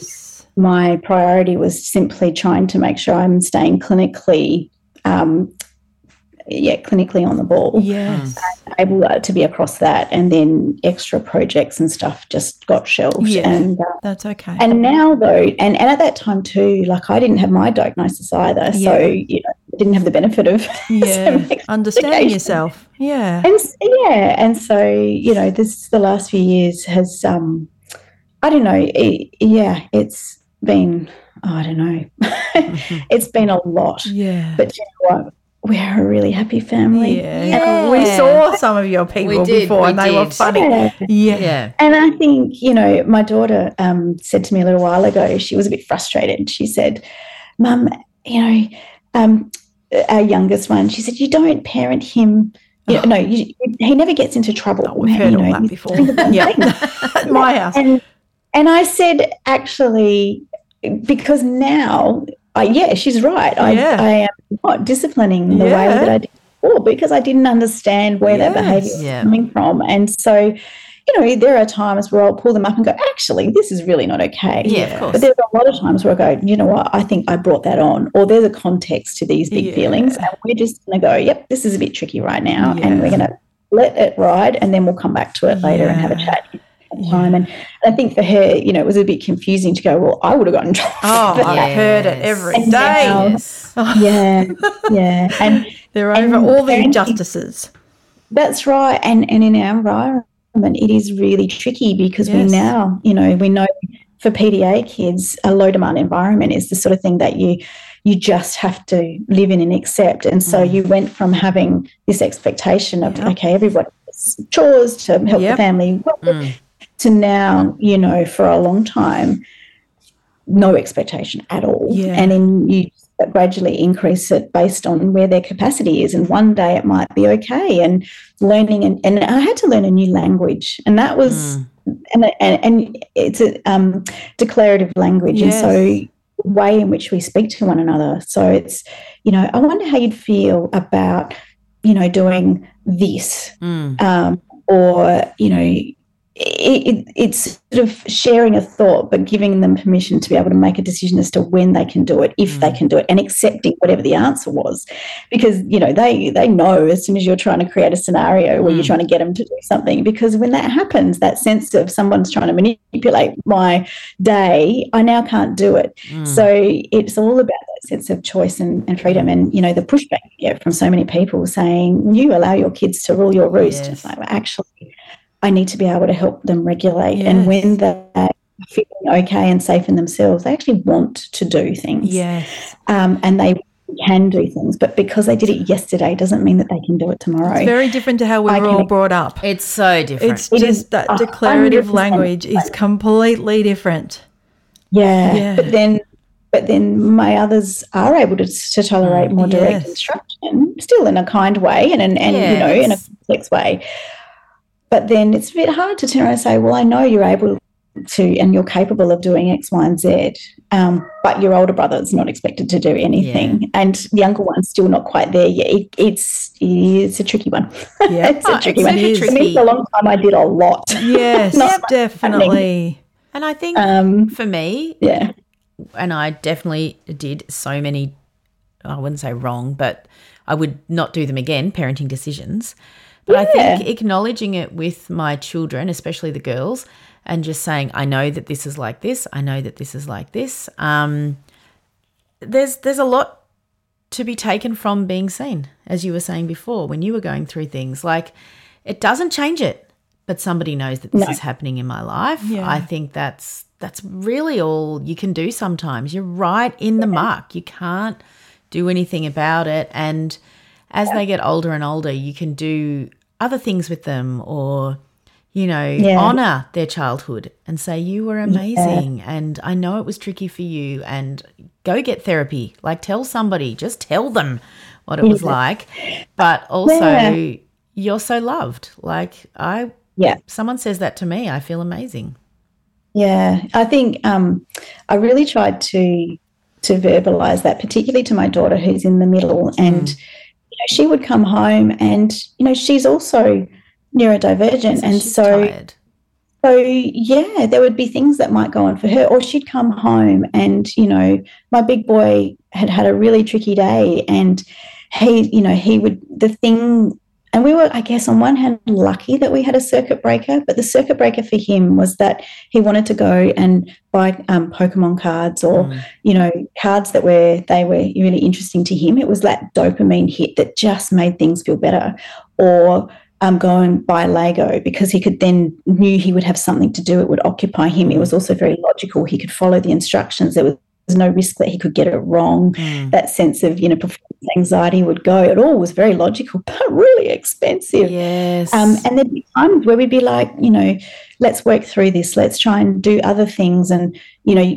my priority was simply trying to make sure I'm staying clinically, um, yeah, clinically on the ball. Yes. Able uh, to be across that, and then extra projects and stuff just got shelved. Yeah, and uh, that's okay. And now though, and, and at that time too, like I didn't have my diagnosis either, yeah. so you know, I didn't have the benefit of yeah understanding yourself. Yeah, and yeah, and so you know, this the last few years has, um, I don't know, it, yeah, it's been, oh, I don't know, mm-hmm. it's been a lot. Yeah, but you know what? We're a really happy family. Yeah. yeah. We saw some of your people did, before we and they did. were funny. Yeah. Yeah. yeah. And I think, you know, my daughter um, said to me a little while ago, she was a bit frustrated. She said, Mum, you know, um, our youngest one, she said, you don't parent him. You know, oh. No, you, he never gets into trouble. Oh, we've heard you all know, that before. Yeah. At my house. And, and I said, actually, because now, I, yeah, she's right. I, yeah. I am not disciplining the yeah. way that I did before because I didn't understand where yes. that behaviour was yeah. coming from. And so, you know, there are times where I'll pull them up and go, actually, this is really not okay. Yeah, of course. But there's a lot of times where I go, you know what, I think I brought that on, or there's a context to these big yeah. feelings, and we're just going to go, yep, this is a bit tricky right now, yeah. and we're going to let it ride, and then we'll come back to it later yeah. and have a chat. Time. And I think for her, you know, it was a bit confusing to go, well, I would have gotten in trouble. Oh, for I that. heard it every And day. now- Yes. Yeah, yeah. And they're and over all the parenting- injustices. That's right. And and in our environment, it is really tricky because Yes. we now, you know, we know for P D A kids, a low demand environment is the sort of thing that you you just have to live in and accept. And so mm. you went from having this expectation of, yeah. okay, everybody does chores to help Yep. the family work, Mm. to now, you know, for a long time, no expectation at all. Yeah. And then you gradually increase it based on where their capacity is. And one day it might be okay. And learning, and, and I had to learn a new language. And that was, Mm. and, and and it's a um, declarative language. Yes. And so the way in which we speak to one another. So it's, you know, I wonder how you'd feel about, you know, doing this Mm. um, or, you know, It, it, it's sort of sharing a thought, but giving them permission to be able to make a decision as to when they can do it, if mm. they can do it, and accepting whatever the answer was. Because, you know, they they know as soon as you're trying to create a scenario where mm. you're trying to get them to do something, because when that happens, that sense of someone's trying to manipulate my day, I now can't do it. Mm. So it's all about that sense of choice and, and freedom. And, you know, the pushback you get from so many people saying, you allow your kids to rule your roost. Yes. It's like, well, actually, I need to be able to help them regulate. Yes. And when they're feeling okay and safe in themselves, they actually want to do things. Yes. Um, and they can do things. But because they did it yesterday doesn't mean that they can do it tomorrow. It's very different to how we I were can- all brought up. It's so different. It's It just is that a declarative hundred percent language is completely different. Yeah. Yeah. But then but then my others are able to, to tolerate more direct Yes. instruction, still in a kind way and, and, and you know, in a Yes. complex way. But then it's a bit hard to turn around and say, well, I know you're able to and you're capable of doing X, Y, and Z, um, but your older brother's not expected to do anything. Yeah. And the younger one's still not quite there yet. It, it's it's a tricky one. Yeah. it's a Oh, tricky it's one. very For me, tricky. for a long time, I did a lot. Yes, Not much definitely. And I think Um, for me, yeah. and I definitely did so many, I wouldn't say wrong, but I would not do them again, parenting decisions. But I Yeah. think acknowledging it with my children, especially the girls, and just saying, I know that this is like this, I know that this is like this. Um, there's there's a lot to be taken from being seen, as you were saying before, when you were going through things. Like, it doesn't change it, but somebody knows that this No. is happening in my life. Yeah. I think that's that's really all you can do sometimes. You're right in the muck. You can't do anything about it. And as they get older and older, you can do other things with them, or you know, Yeah. honor their childhood and say, you were amazing yeah. and I know it was tricky for you, and go get therapy. Like, tell somebody, just tell them what it was yeah. like. But also yeah. you're so loved. Like I, yeah. someone says that to me, I feel amazing. Yeah. I think um, I really tried to, to verbalize that, particularly to my daughter who's in the middle. And, mm. you know, she would come home and, you know, she's also neurodivergent, so and so tired. so yeah, there would be things that might go on for her, or she'd come home and, you know, my big boy had had a really tricky day, and he, you know, he would the thing, and we were, I guess, on one hand lucky that we had a circuit breaker, but the circuit breaker for him was that he wanted to go and buy um, Pokemon cards, or mm. you know, cards that were they were really interesting to him. It was that dopamine hit that just made things feel better, or Um, go and buy Lego, because he could then knew he would have something to do. It would occupy him. It was also very logical. He could follow the instructions. There was no risk that he could get it wrong. Mm. That sense of, you know, performance anxiety would go. It all was very logical, but really expensive. Yes. Um, and there'd be times where we'd be like, you know, let's work through this. Let's try and do other things. And, you know,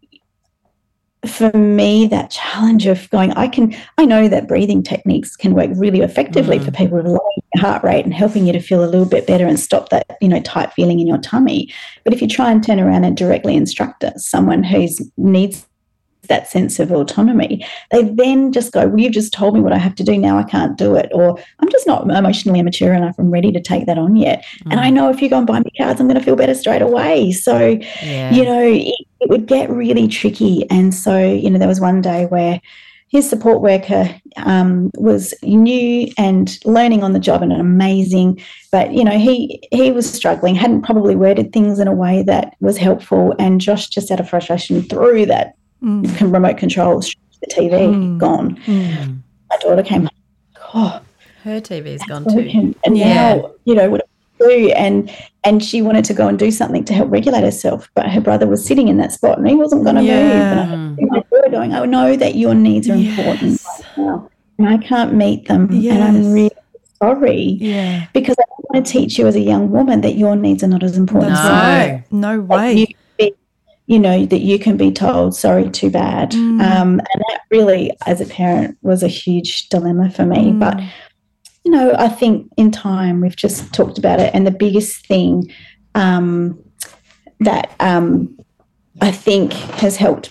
for me, that challenge of going, I can, I know that breathing techniques can work really effectively mm. for people with low heart rate and helping you to feel a little bit better and stop that, you know, tight feeling in your tummy. But if you try and turn around and directly instruct someone who needs that sense of autonomy, they then just go, well, you've just told me what I have to do, now I can't do it, or I'm just not emotionally mature enough, I'm ready to take that on yet. Mm. And I know if you go and buy me cards, I'm going to feel better straight away. So, yeah. you know, it, it would get really tricky. And so, you know, there was one day where his support worker um, was new and learning on the job and amazing, but, you know, he he was struggling, hadn't probably worded things in a way that was helpful, and Josh, just out of frustration, threw that mm. remote control straight to the T V, mm. gone. Mm. My daughter came home, oh, her T V's gone too. And, and yeah. now, you know, what do do? And and she wanted to go and do something to help regulate herself, but her brother was sitting in that spot and he wasn't going to yeah. move. And I think my daughter going, I know that your needs are yes. important right now, and I can't meet them, yes. and I'm really sorry yeah. because I want to teach you as a young woman that your needs are not as important. No, as no way. You, be, you know, that you can be told, sorry, too bad. Mm. Um, and that really, as a parent, was a huge dilemma for me. Mm. But you know, I think in time we've just talked about it, and the biggest thing um, that um, I think has helped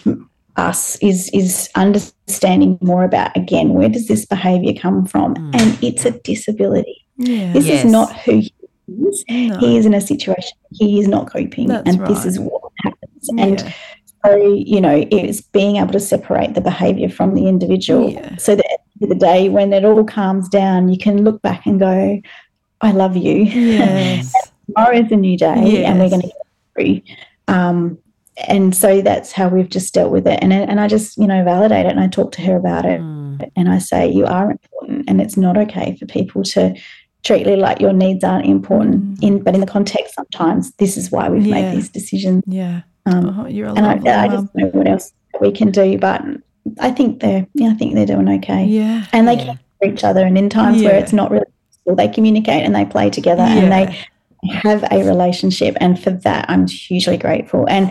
us is is understanding more about, again, where does this behaviour come from? Mm. And it's a disability. Yeah. This yes. is not who he is. No. He is in a situation he is not coping, That's and right. this is what happens. Yeah. And so, you know, it's being able to separate the behaviour from the individual, Yeah. so that at the end of the day, when it all calms down, you can look back and go, I love you. Yes. Tomorrow is a new day, Yes. and we're going to get through. Um, and so that's how we've just dealt with it. And and I just, you know, validate it, and I talk to her about it, Mm. and I say, you are important, and it's not okay for people to treat you like your needs aren't important. Mm. In but in the context, sometimes this is why we've Yeah. made these decisions. Yeah. Um, Oh, you're a and I, lovely I mum. just don't know what else we can do, but I think they're, yeah, I think they're doing okay. Yeah. And they Yeah. care for each other, and in times where Yeah. it's not really possible, they communicate and they play together, and Yeah. they have a relationship, and for that I'm hugely grateful. And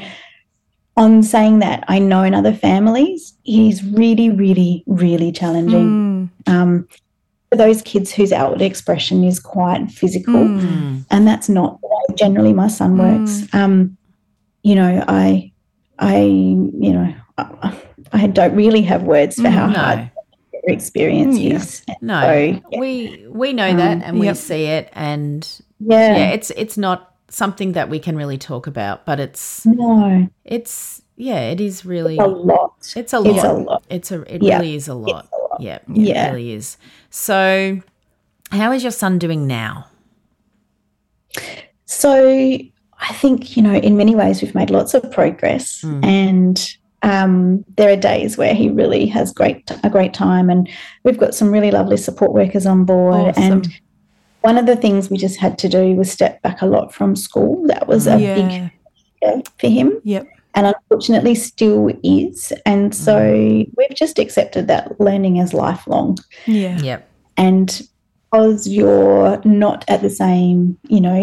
on saying that, I know in other families it is really, really, really challenging. Mm. Um, for those kids whose outward expression is quite physical, Mm. and that's not the way generally my son works. Um, you know, I, I, you know, I, I don't really have words for how No. hard their experience Yeah. is. And No, so, we we know that, Um, and we yep. see it, and yeah, yeah, it's it's not something that we can really talk about, but it's no, it's yeah, it is really a lot. it's a lot. It's a lot. It's a it Yeah, really is a lot. it's a lot. Yeah, yeah, Yeah. it really is. So, how is your son doing now? So I think, you know, in many ways we've made lots of progress, Mm. and um, there are days where he really has great a great time, and we've got some really lovely support workers on board. Awesome. And one of the things we just had to do was step back a lot from school. That was a Yeah. big yeah, for him, Yep. and unfortunately still is. And so we've just accepted that learning is lifelong. Yeah. Yep. And because you're not at the same, you know,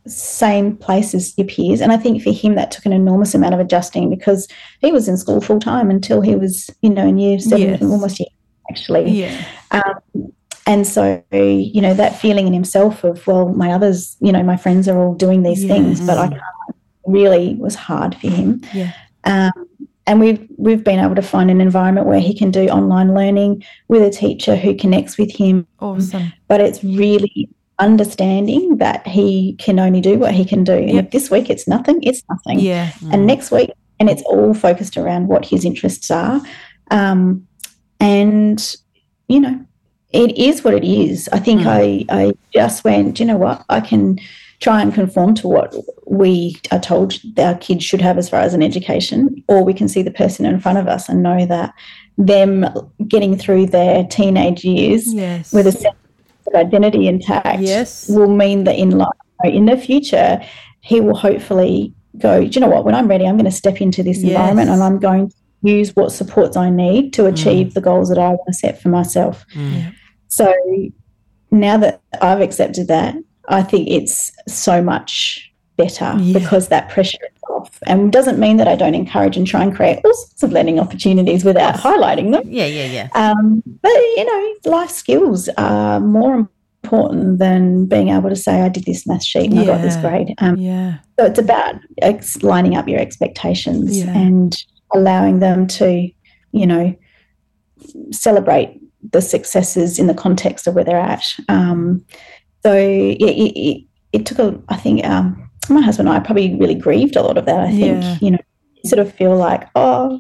same place as your peers. And I think for him that took an enormous amount of adjusting because he was in school full time until he was, you know, in year seven, Yes. almost year actually. Yeah. Um, and so, you know, that feeling in himself of, well, my others, you know, my friends are all doing these Yes. things, but I can't, really was hard for him. Yeah. Um, and we've we've been able to find an environment where he can do online learning with a teacher who connects with him. Awesome. But it's really understanding that he can only do what he can do. And Yep. if this week it's nothing, it's nothing. Yeah. And next week, and it's all focused around what his interests are. Um, and, you know, it is what it is. I think I, I just went, do you know what, I can try and conform to what we are told our kids should have as far as an education, or we can see the person in front of us and know that them getting through their teenage years Yes. with a sense of identity intact Yes. will mean that in life, in the future, he will hopefully go, do you know what, when I'm ready, I'm going to step into this Yes. environment and I'm going to use what supports I need to achieve the goals that I want to set for myself. Yeah. So now that I've accepted that, I think it's so much better Yeah. because that pressure is off. And it doesn't mean that I don't encourage and try and create all sorts of learning opportunities without highlighting them. Yeah, yeah, yeah. Um, but, you know, life skills are more important than being able to say, I did this math sheet and I got this Yeah. grade. Um, Yeah. so it's about ex- lining up your expectations Yeah. and allowing them to, you know, celebrate the successes in the context of where they're at. Um, so it, it, it, it took a, I think, um, my husband and I probably really grieved a lot of that. I think, Yeah. you know, you sort of feel like, oh,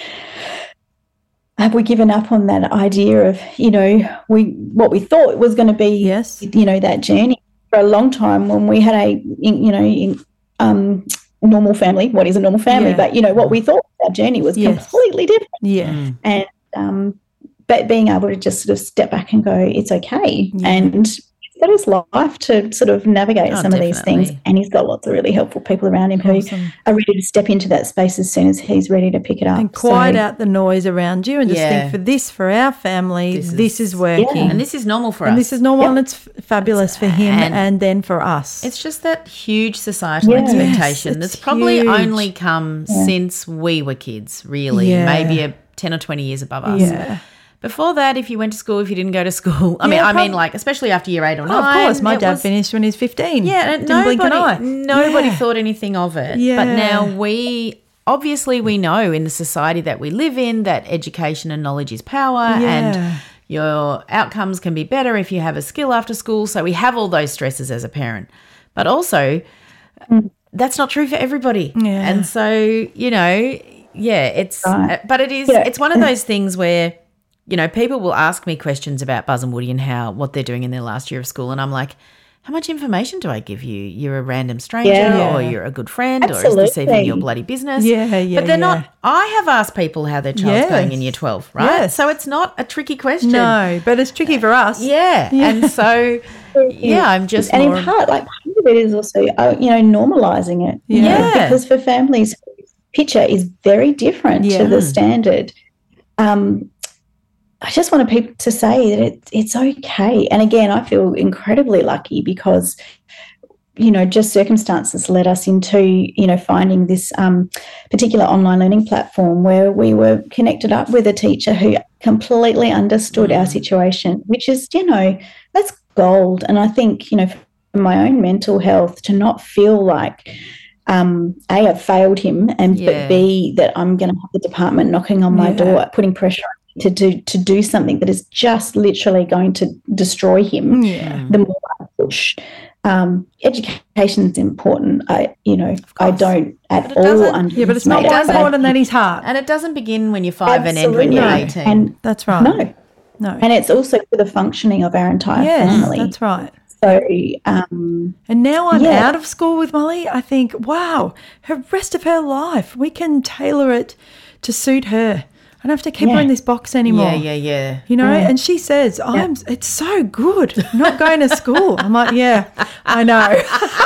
have we given up on that idea of, you know, we what we thought was going to be, Yes. you know, that journey for a long time when we had a, you know, in, um, normal family. What is a normal family? Yeah. But, you know, what we thought our journey was Yes. completely different. Yeah. And um, but being able to just sort of step back and go, it's okay. Yeah. And that is life to sort of navigate Oh, some of these things. definitely. And he's got lots of really helpful people around him who Awesome. are ready to step into that space as soon as he's ready to pick it up. And quiet So- out the noise around you and just Yeah. think, for this, for our family, This this, is- is, working. And this is normal for And us. this is normal, Yep. and it's f- fabulous for him and- and, then for us. It's just that huge societal Yeah. expectation Yes, that's it's probably huge. only come since we were kids, really. Yeah. Maybe a ten or twenty years above us. Yeah. Before that, if you went to school, if you didn't go to school, I mean, Yeah, I mean, prob- like, especially after year eight or Oh, nine. of course, my it dad was- finished when he was fifteen. Yeah, and Didn't blink an eye. nobody, nobody Yeah. thought anything of it. Yeah. But now we, obviously we know in the society that we live in that education and knowledge is power Yeah. and your outcomes can be better if you have a skill after school. So we have all those stresses as a parent. But also, that's not true for everybody. Yeah. And so, you know, yeah, it's, Right. but it is, Yeah. it's one of those things where, you know, people will ask me questions about Buzz and Woody and how, what they're doing in their last year of school. And I'm like, how much information do I give you? You're a random stranger Yeah. or you're a good friend or Absolutely. is this even your bloody business? Yeah, yeah, But they're yeah. not, I have asked people how their child's Yes. going in year twelve, right? Yes. So it's not a tricky question. No, but it's tricky for us. Yeah. And so, yeah, I'm just and more, in part, like part of it is also, uh, you know, normalizing it. you know, Yeah. because for families, picture is very different Yeah. to the standard. Um, I just want people to say that it, it's okay. And again, I feel incredibly lucky because, you know, just circumstances led us into, you know, finding this um, particular online learning platform where we were connected up with a teacher who completely understood our situation, which is, you know, that's gold. And I think, you know, for my own mental health, to not feel like, um, A, I've failed him, and Yeah. but B, that I'm going to have the department knocking on my Yeah. door, putting pressure on me to do to do something that is just literally going to destroy him. Yeah. The more I push, um, education is important. I, you know, I course. don't at But it all doesn't- Yeah, but it's not underestimate more it, but I important than his heart. and it doesn't begin when you're five and end when Absolutely. you're No. eighteen. And That's right. no, No. and it's also for the functioning of our entire Yes, family. that's right. So, um, And now I'm Yeah. out of school with Molly. I think, wow, her rest of her life, we can tailor it to suit her. I don't have to keep her Yeah. in this box anymore. yeah, yeah, yeah. You know, and she says, "I'm. It's so good not going to school." I'm like, "Yeah, I know."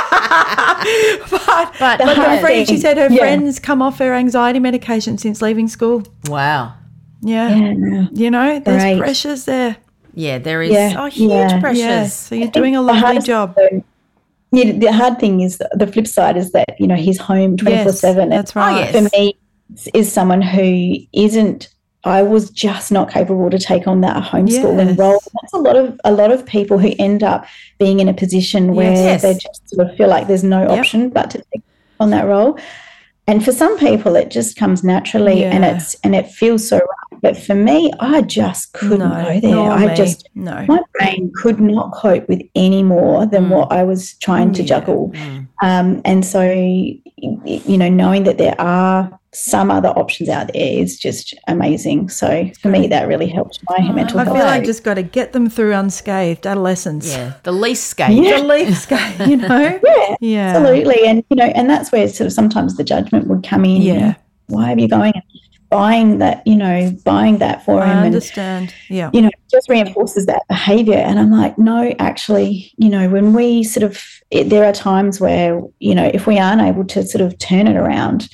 but But- but her hard friend, she thing- said her yeah. friends come off her anxiety medication since leaving school. Wow. Yeah, yeah, you know, there's Great. pressures there. Yeah, there is Yeah, oh, huge yeah. pressures. Yeah, so you're I think doing a the lovely hardest job. thing, yeah, the hard thing is the flip side is that, you know, he's home twenty-four seven. Yes, that's right. For me, is someone who isn't, I was just not capable to take on that homeschooling Yes. role. That's a lot of a lot of people who end up being in a position where Yes. they just sort of feel like there's no Yep. option but to take on that role. And for some people, it just comes naturally, and Yeah. it's and it feels so right. But for me, I just couldn't No, go there. nor I me. just No. my brain could not cope with any more than what I was trying to Yeah. juggle. Um, and so, y- you know, knowing that there are some other options out there is just amazing. So for me, that really helped my mental I health. feel like just got to get them through unscathed, adolescence. Yeah, the least scathed. The least scathed, you know? Yeah, Yeah. absolutely. And, you know, and that's where sort of sometimes the judgment would come in. Yeah. Why are you going and buying that, you know, buying that for I him? understand. Yeah. And, you know, it just reinforces that behavior. And I'm like, no, actually, you know, when we sort of, it, there are times where, you know, if we aren't able to sort of turn it around,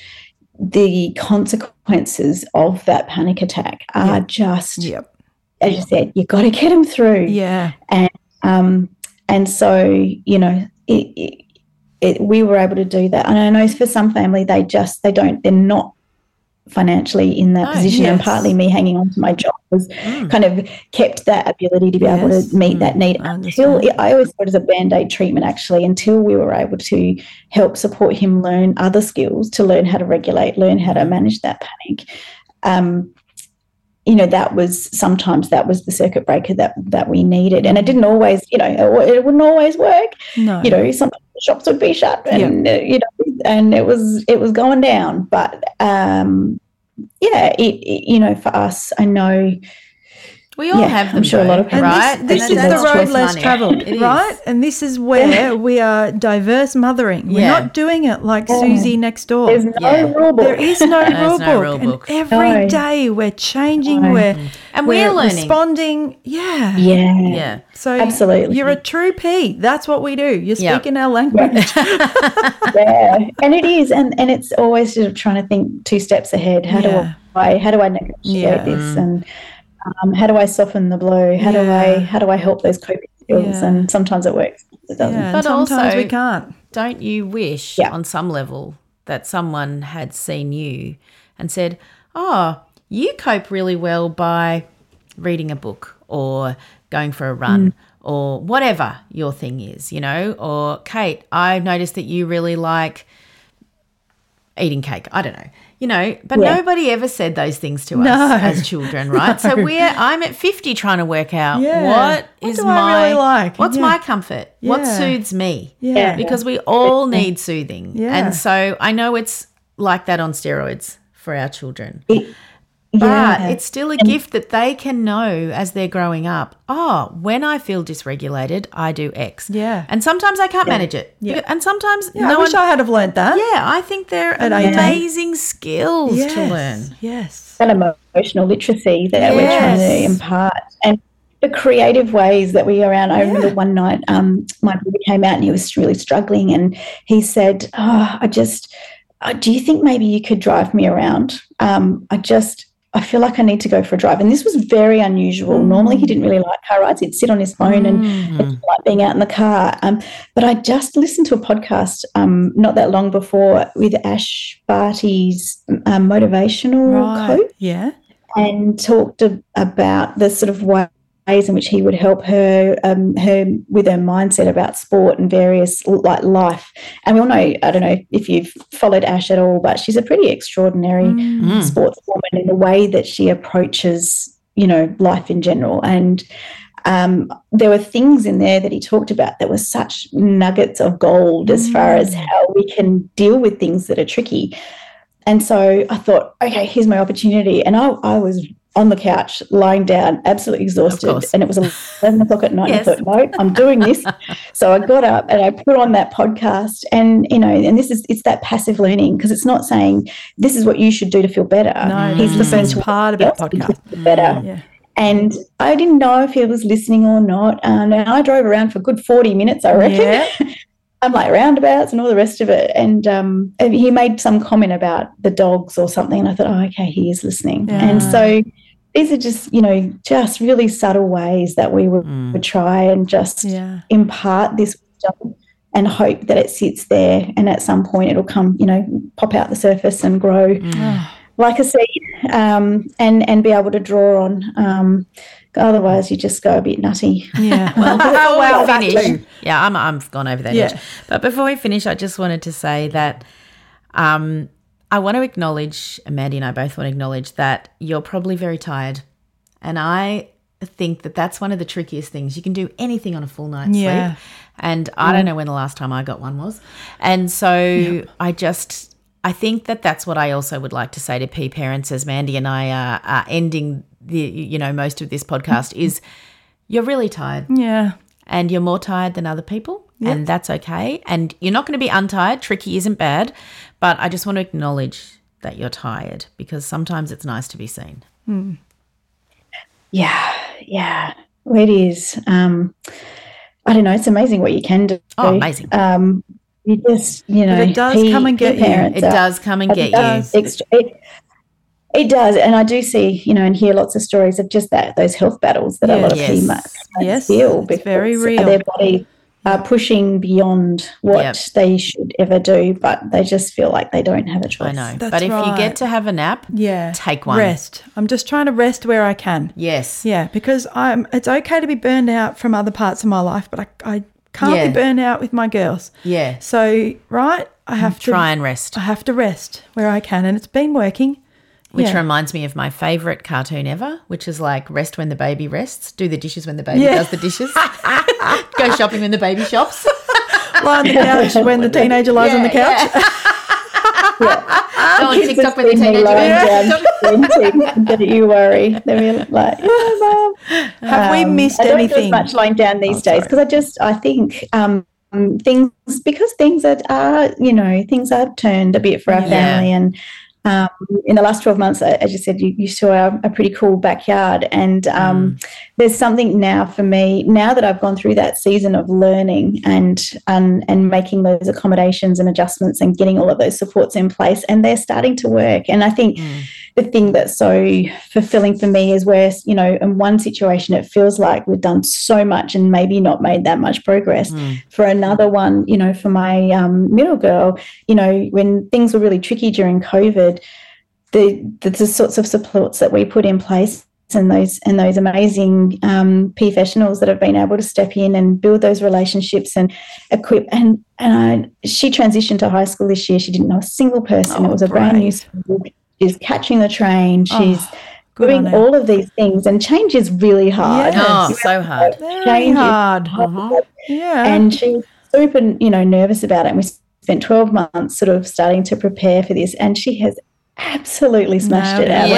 the consequences of that panic attack are Yep. just, Yep. as you said, you've got to get them through. Yeah. And um, and so, you know, it, it, it, we were able to do that. And I know for some family, they just, they don't, they're not financially in that Oh, position. And yes. partly me hanging on to my job was kind of kept that ability to be able Yes. to meet that need I until, understand. I always thought it as a Band-Aid treatment actually, until we were able to help support him learn other skills, to learn how to regulate, learn how to manage that panic. Um, you know, that was sometimes that was the circuit breaker that that we needed. And it didn't always, you know, it, it wouldn't always work. No. You know, sometimes the shops would be shut and, uh, you know, and it was, it was going down. But, um, yeah, it, it, you know, for us, I know, We all Yeah, have them, I'm sure a lot of though, people- right? And this, And this is that's the road choice less money. travelled, It is. right? And this is where we are diverse mothering. We're Yeah. not doing it like Susie next door. there's no Yeah. rule book. There is no There's rule no book. rule book. And every No. day we're changing, No. we're, And we're learning. responding. Yeah. yeah. Yeah. So Absolutely. you're a true P. That's what we do. You're Yeah. speaking our language. Yeah, and it is, and and it's always sort of trying to think two steps ahead. How Yeah. do I, how do I negotiate Yeah. this, and um, how do I soften the blow? How do I, Yeah. how do I help those coping skills? Yeah. And sometimes it works, it doesn't. Yeah, and But sometimes also- we can't. Don't you wish Yeah. on some level that someone had seen you and said, oh, you cope really well by reading a book or going for a run or whatever your thing is, you know? Or, Kate, I noticed that you really like eating cake. I don't know. You know, but Yeah. nobody ever said those things to us No. as children, right? So we're I'm at fifty trying to work out Yeah. what What is do I my really like? what's Yeah. my comfort? What Yeah. soothes me? Yeah. Because we all need soothing. Yeah. And so I know it's like that on steroids for our children. It- But yeah. it's still a gift that they can know as they're growing up. Oh, when I feel dysregulated, I do X. Yeah. And sometimes I can't manage it. Yeah. And sometimes Yeah, no I wish one. I had have learnt that. Yeah, I think they're At eighteen. amazing skills Yes. to learn. Yes. that emotional literacy that we're trying to Yes. impart, and the creative ways that we are around. I remember one night, um, my brother came out and he was really struggling, and he said, "Oh, I just, uh, do you think maybe you could drive me around? Um, I just." I feel like I need to go for a drive. And this was very unusual. Mm. Normally he didn't really like car rides. He'd sit on his phone and, and like being out in the car. Um, but I just listened to a podcast um, not that long before with Ash Barty's um, motivational Right. coach, Yeah. and talked a, about the sort of ways in which he would help her um, her with her mindset about sport and various like life. And we all know, I don't know if you've followed Ash at all, but she's a pretty extraordinary Mm. sportswoman in the way that she approaches, you know, life in general. And um, there were things in there that he talked about that were such nuggets of gold as far as how we can deal with things that are tricky. And so I thought, okay, here's my opportunity. And I, I was on the couch, lying down, absolutely exhausted. course. And it was eleven o'clock at night. Yes. And I thought, no, I'm doing this. So I got up and I put on that podcast. And, you know, and this is, it's that passive learning, because it's not saying this is what you should do to feel better. No, He's that's the best listening to part about what else podcast. to feel better. Yeah. And I didn't know if he was listening or not. Um, and I drove around for a good forty minutes, I reckon. Yeah. I'm like roundabouts and all the rest of it. And um, and he made some comment about the dogs or something. And I thought, oh, okay, he is listening. Yeah. And so these are just, you know, just really subtle ways that we would, would try and just Yeah. impart this wisdom and hope that it sits there and at some point it'll come, you know, pop out the surface and grow mm. like a seed, um, and, and be able to draw on. Um, otherwise, you just go a bit nutty. Yeah. Well, before we finish, yeah, I'm, I'm gone over that yeah. edge. But before we finish, I just wanted to say that um, I want to acknowledge, Mandy and I both want to acknowledge that you're probably very tired. And I think that that's one of the trickiest things. You can do anything on a full night's yeah. sleep. And I don't know when the last time I got one was. And so yep. I just, I think that that's what I also would like to say to P parents as Mandy and I are, are ending the, you know, most of this podcast is you're really tired. Yeah. And you're more tired than other people. Yep. And that's okay. And you're not going to be untired. Tricky isn't bad. But I just want to acknowledge that you're tired because sometimes it's nice to be seen. Mm. Yeah, yeah, it is. Um, I don't know. It's amazing what you can do. Oh, amazing. Um, you just, you know. But it does P, come and get you. It does come and get you. Extra, it, it does. And I do see, you know, and hear lots of stories of just that, those health battles that yes. a lot of yes. parents yes. feel. It's because very real. Their body are pushing beyond what yep. they should ever do, but they just feel like they don't have a choice. I know. That's but if right. you get to have a nap, yeah. take one. Rest. I'm just trying to rest where I can. Yes. Yeah, because I'm. It's okay to be burned out from other parts of my life, but I, I can't yeah. be burned out with my girls. Yeah. So, right, I have Try to. Try and rest. I have to rest where I can, and it's been working. Which yeah. reminds me of my favourite cartoon ever, which is like rest when the baby rests, do the dishes when the baby yeah. does the dishes, go shopping when the baby shops. Lie on the couch when the teenager lies yeah, on the couch. Yeah. yeah. Go on TikTok when the teenager goes down. Don't you worry. They're like, yeah, Mom. Have um, we missed I don't anything? do much lying down these oh, days because I just, I think um, things, because things that are, you know, things are turned a bit for our yeah. family and Um, in the last twelve months, as you said, you, you saw a, a pretty cool backyard. And um, mm. there's something now for me, now that I've gone through that season of learning and, and and making those accommodations and adjustments and getting all of those supports in place, and they're starting to work. And I think mm. the thing that's so fulfilling for me is where, you know, in one situation it feels like we've done so much and maybe not made that much progress. Mm. For another one, you know, for my um, middle girl, you know, when things were really tricky during COVID, The, the the sorts of supports that we put in place and those and those amazing um, professionals that have been able to step in and build those relationships and equip. And and I, she transitioned to high school this year. She didn't know a single person. Oh, it was a brand new school. She's catching the train. She's oh, doing all of these things. And change is really hard. Yes. Oh, so hard. Very change hard. hard. Uh-huh. Yeah. And she's super, you know, nervous about it. And we spent twelve months sort of starting to prepare for this. And she has absolutely smashed no, it out.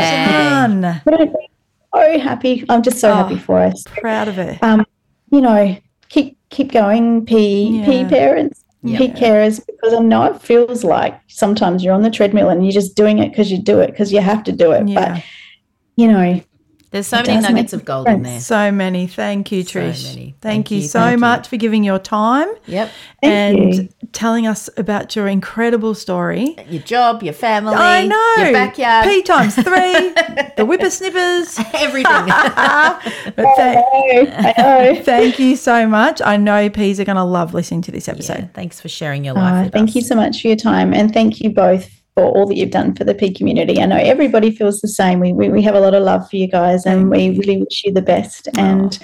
Yeah. I'm so happy. I'm just so oh, happy for us. Proud of it. Um, you know, keep keep going, P yeah. P parents, yeah. P carers, because I know it feels like sometimes you're on the treadmill and you're just doing it because you do it because you have to do it. Yeah. But you know, there's so many nuggets of gold in there. So many. Thank you, Trish. So many. Thank, Thank you, you so Thank much you. for giving your time. Yep. And you. telling us about your incredible story. Your job, your family. I know. Your backyard. P times three. The whippersnippers. Everything. but th- I know. I know. Thank you so much. I know P's are going to love listening to this episode. Yeah, thanks for sharing your life uh, with Thank us. you so much for your time. And thank you both for all that you've done for the P community. I know everybody feels the same. We we, we have a lot of love for you guys and we really wish you the best. Oh. And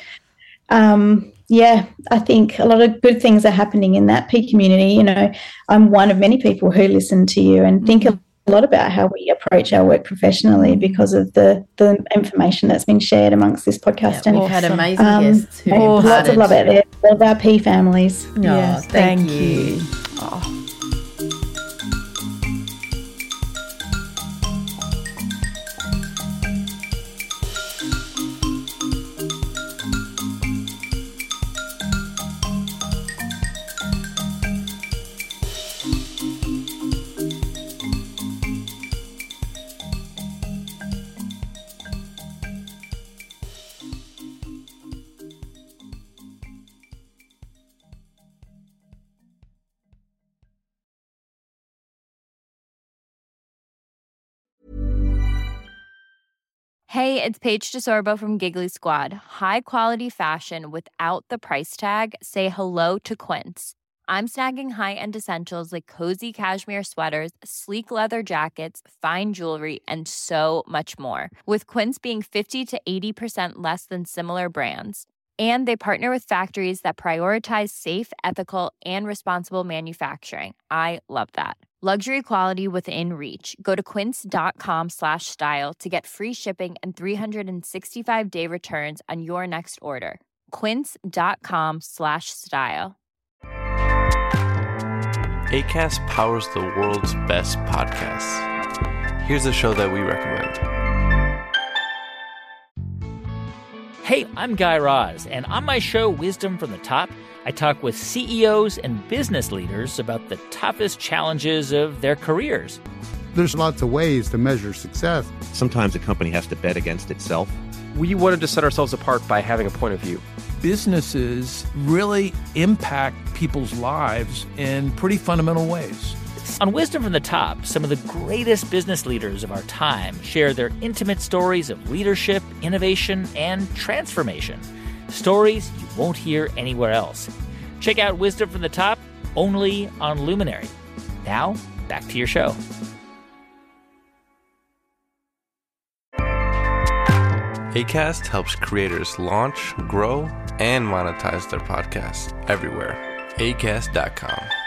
um, yeah, I think a lot of good things are happening in that P community. You know, I'm one of many people who listen to you and think mm-hmm. a lot about how we approach our work professionally because of the, the information that's been shared amongst this podcast. Yeah, and we've had amazing um, guests who awesome. Lots of love out there. All of our P families. Oh, yes, thank, thank you. you. Oh. Hey, it's Paige DeSorbo from Giggly Squad. High quality fashion without the price tag. Say hello to Quince. I'm snagging high-end essentials like cozy cashmere sweaters, sleek leather jackets, fine jewelry, and so much more. With Quince being fifty to eighty percent less than similar brands. And they partner with factories that prioritize safe, ethical, and responsible manufacturing. I love that. Luxury quality within reach. Go to quince.com slash style to get free shipping and three sixty-five day returns on your next order. Quince.com slash style. Acast powers the world's best podcasts. Here's a show that we recommend. Hey, I'm Guy Raz, and on my show, Wisdom from the Top, I talk with C E Os and business leaders about the toughest challenges of their careers. There's lots of ways to measure success. Sometimes a company has to bet against itself. We wanted to set ourselves apart by having a point of view. Businesses really impact people's lives in pretty fundamental ways. On Wisdom from the Top, some of the greatest business leaders of our time share their intimate stories of leadership, innovation, and transformation. Stories you won't hear anywhere else. Check out Wisdom from the Top only on Luminary. Now, back to your show. Acast helps creators launch, grow, and monetize their podcasts everywhere. acast dot com.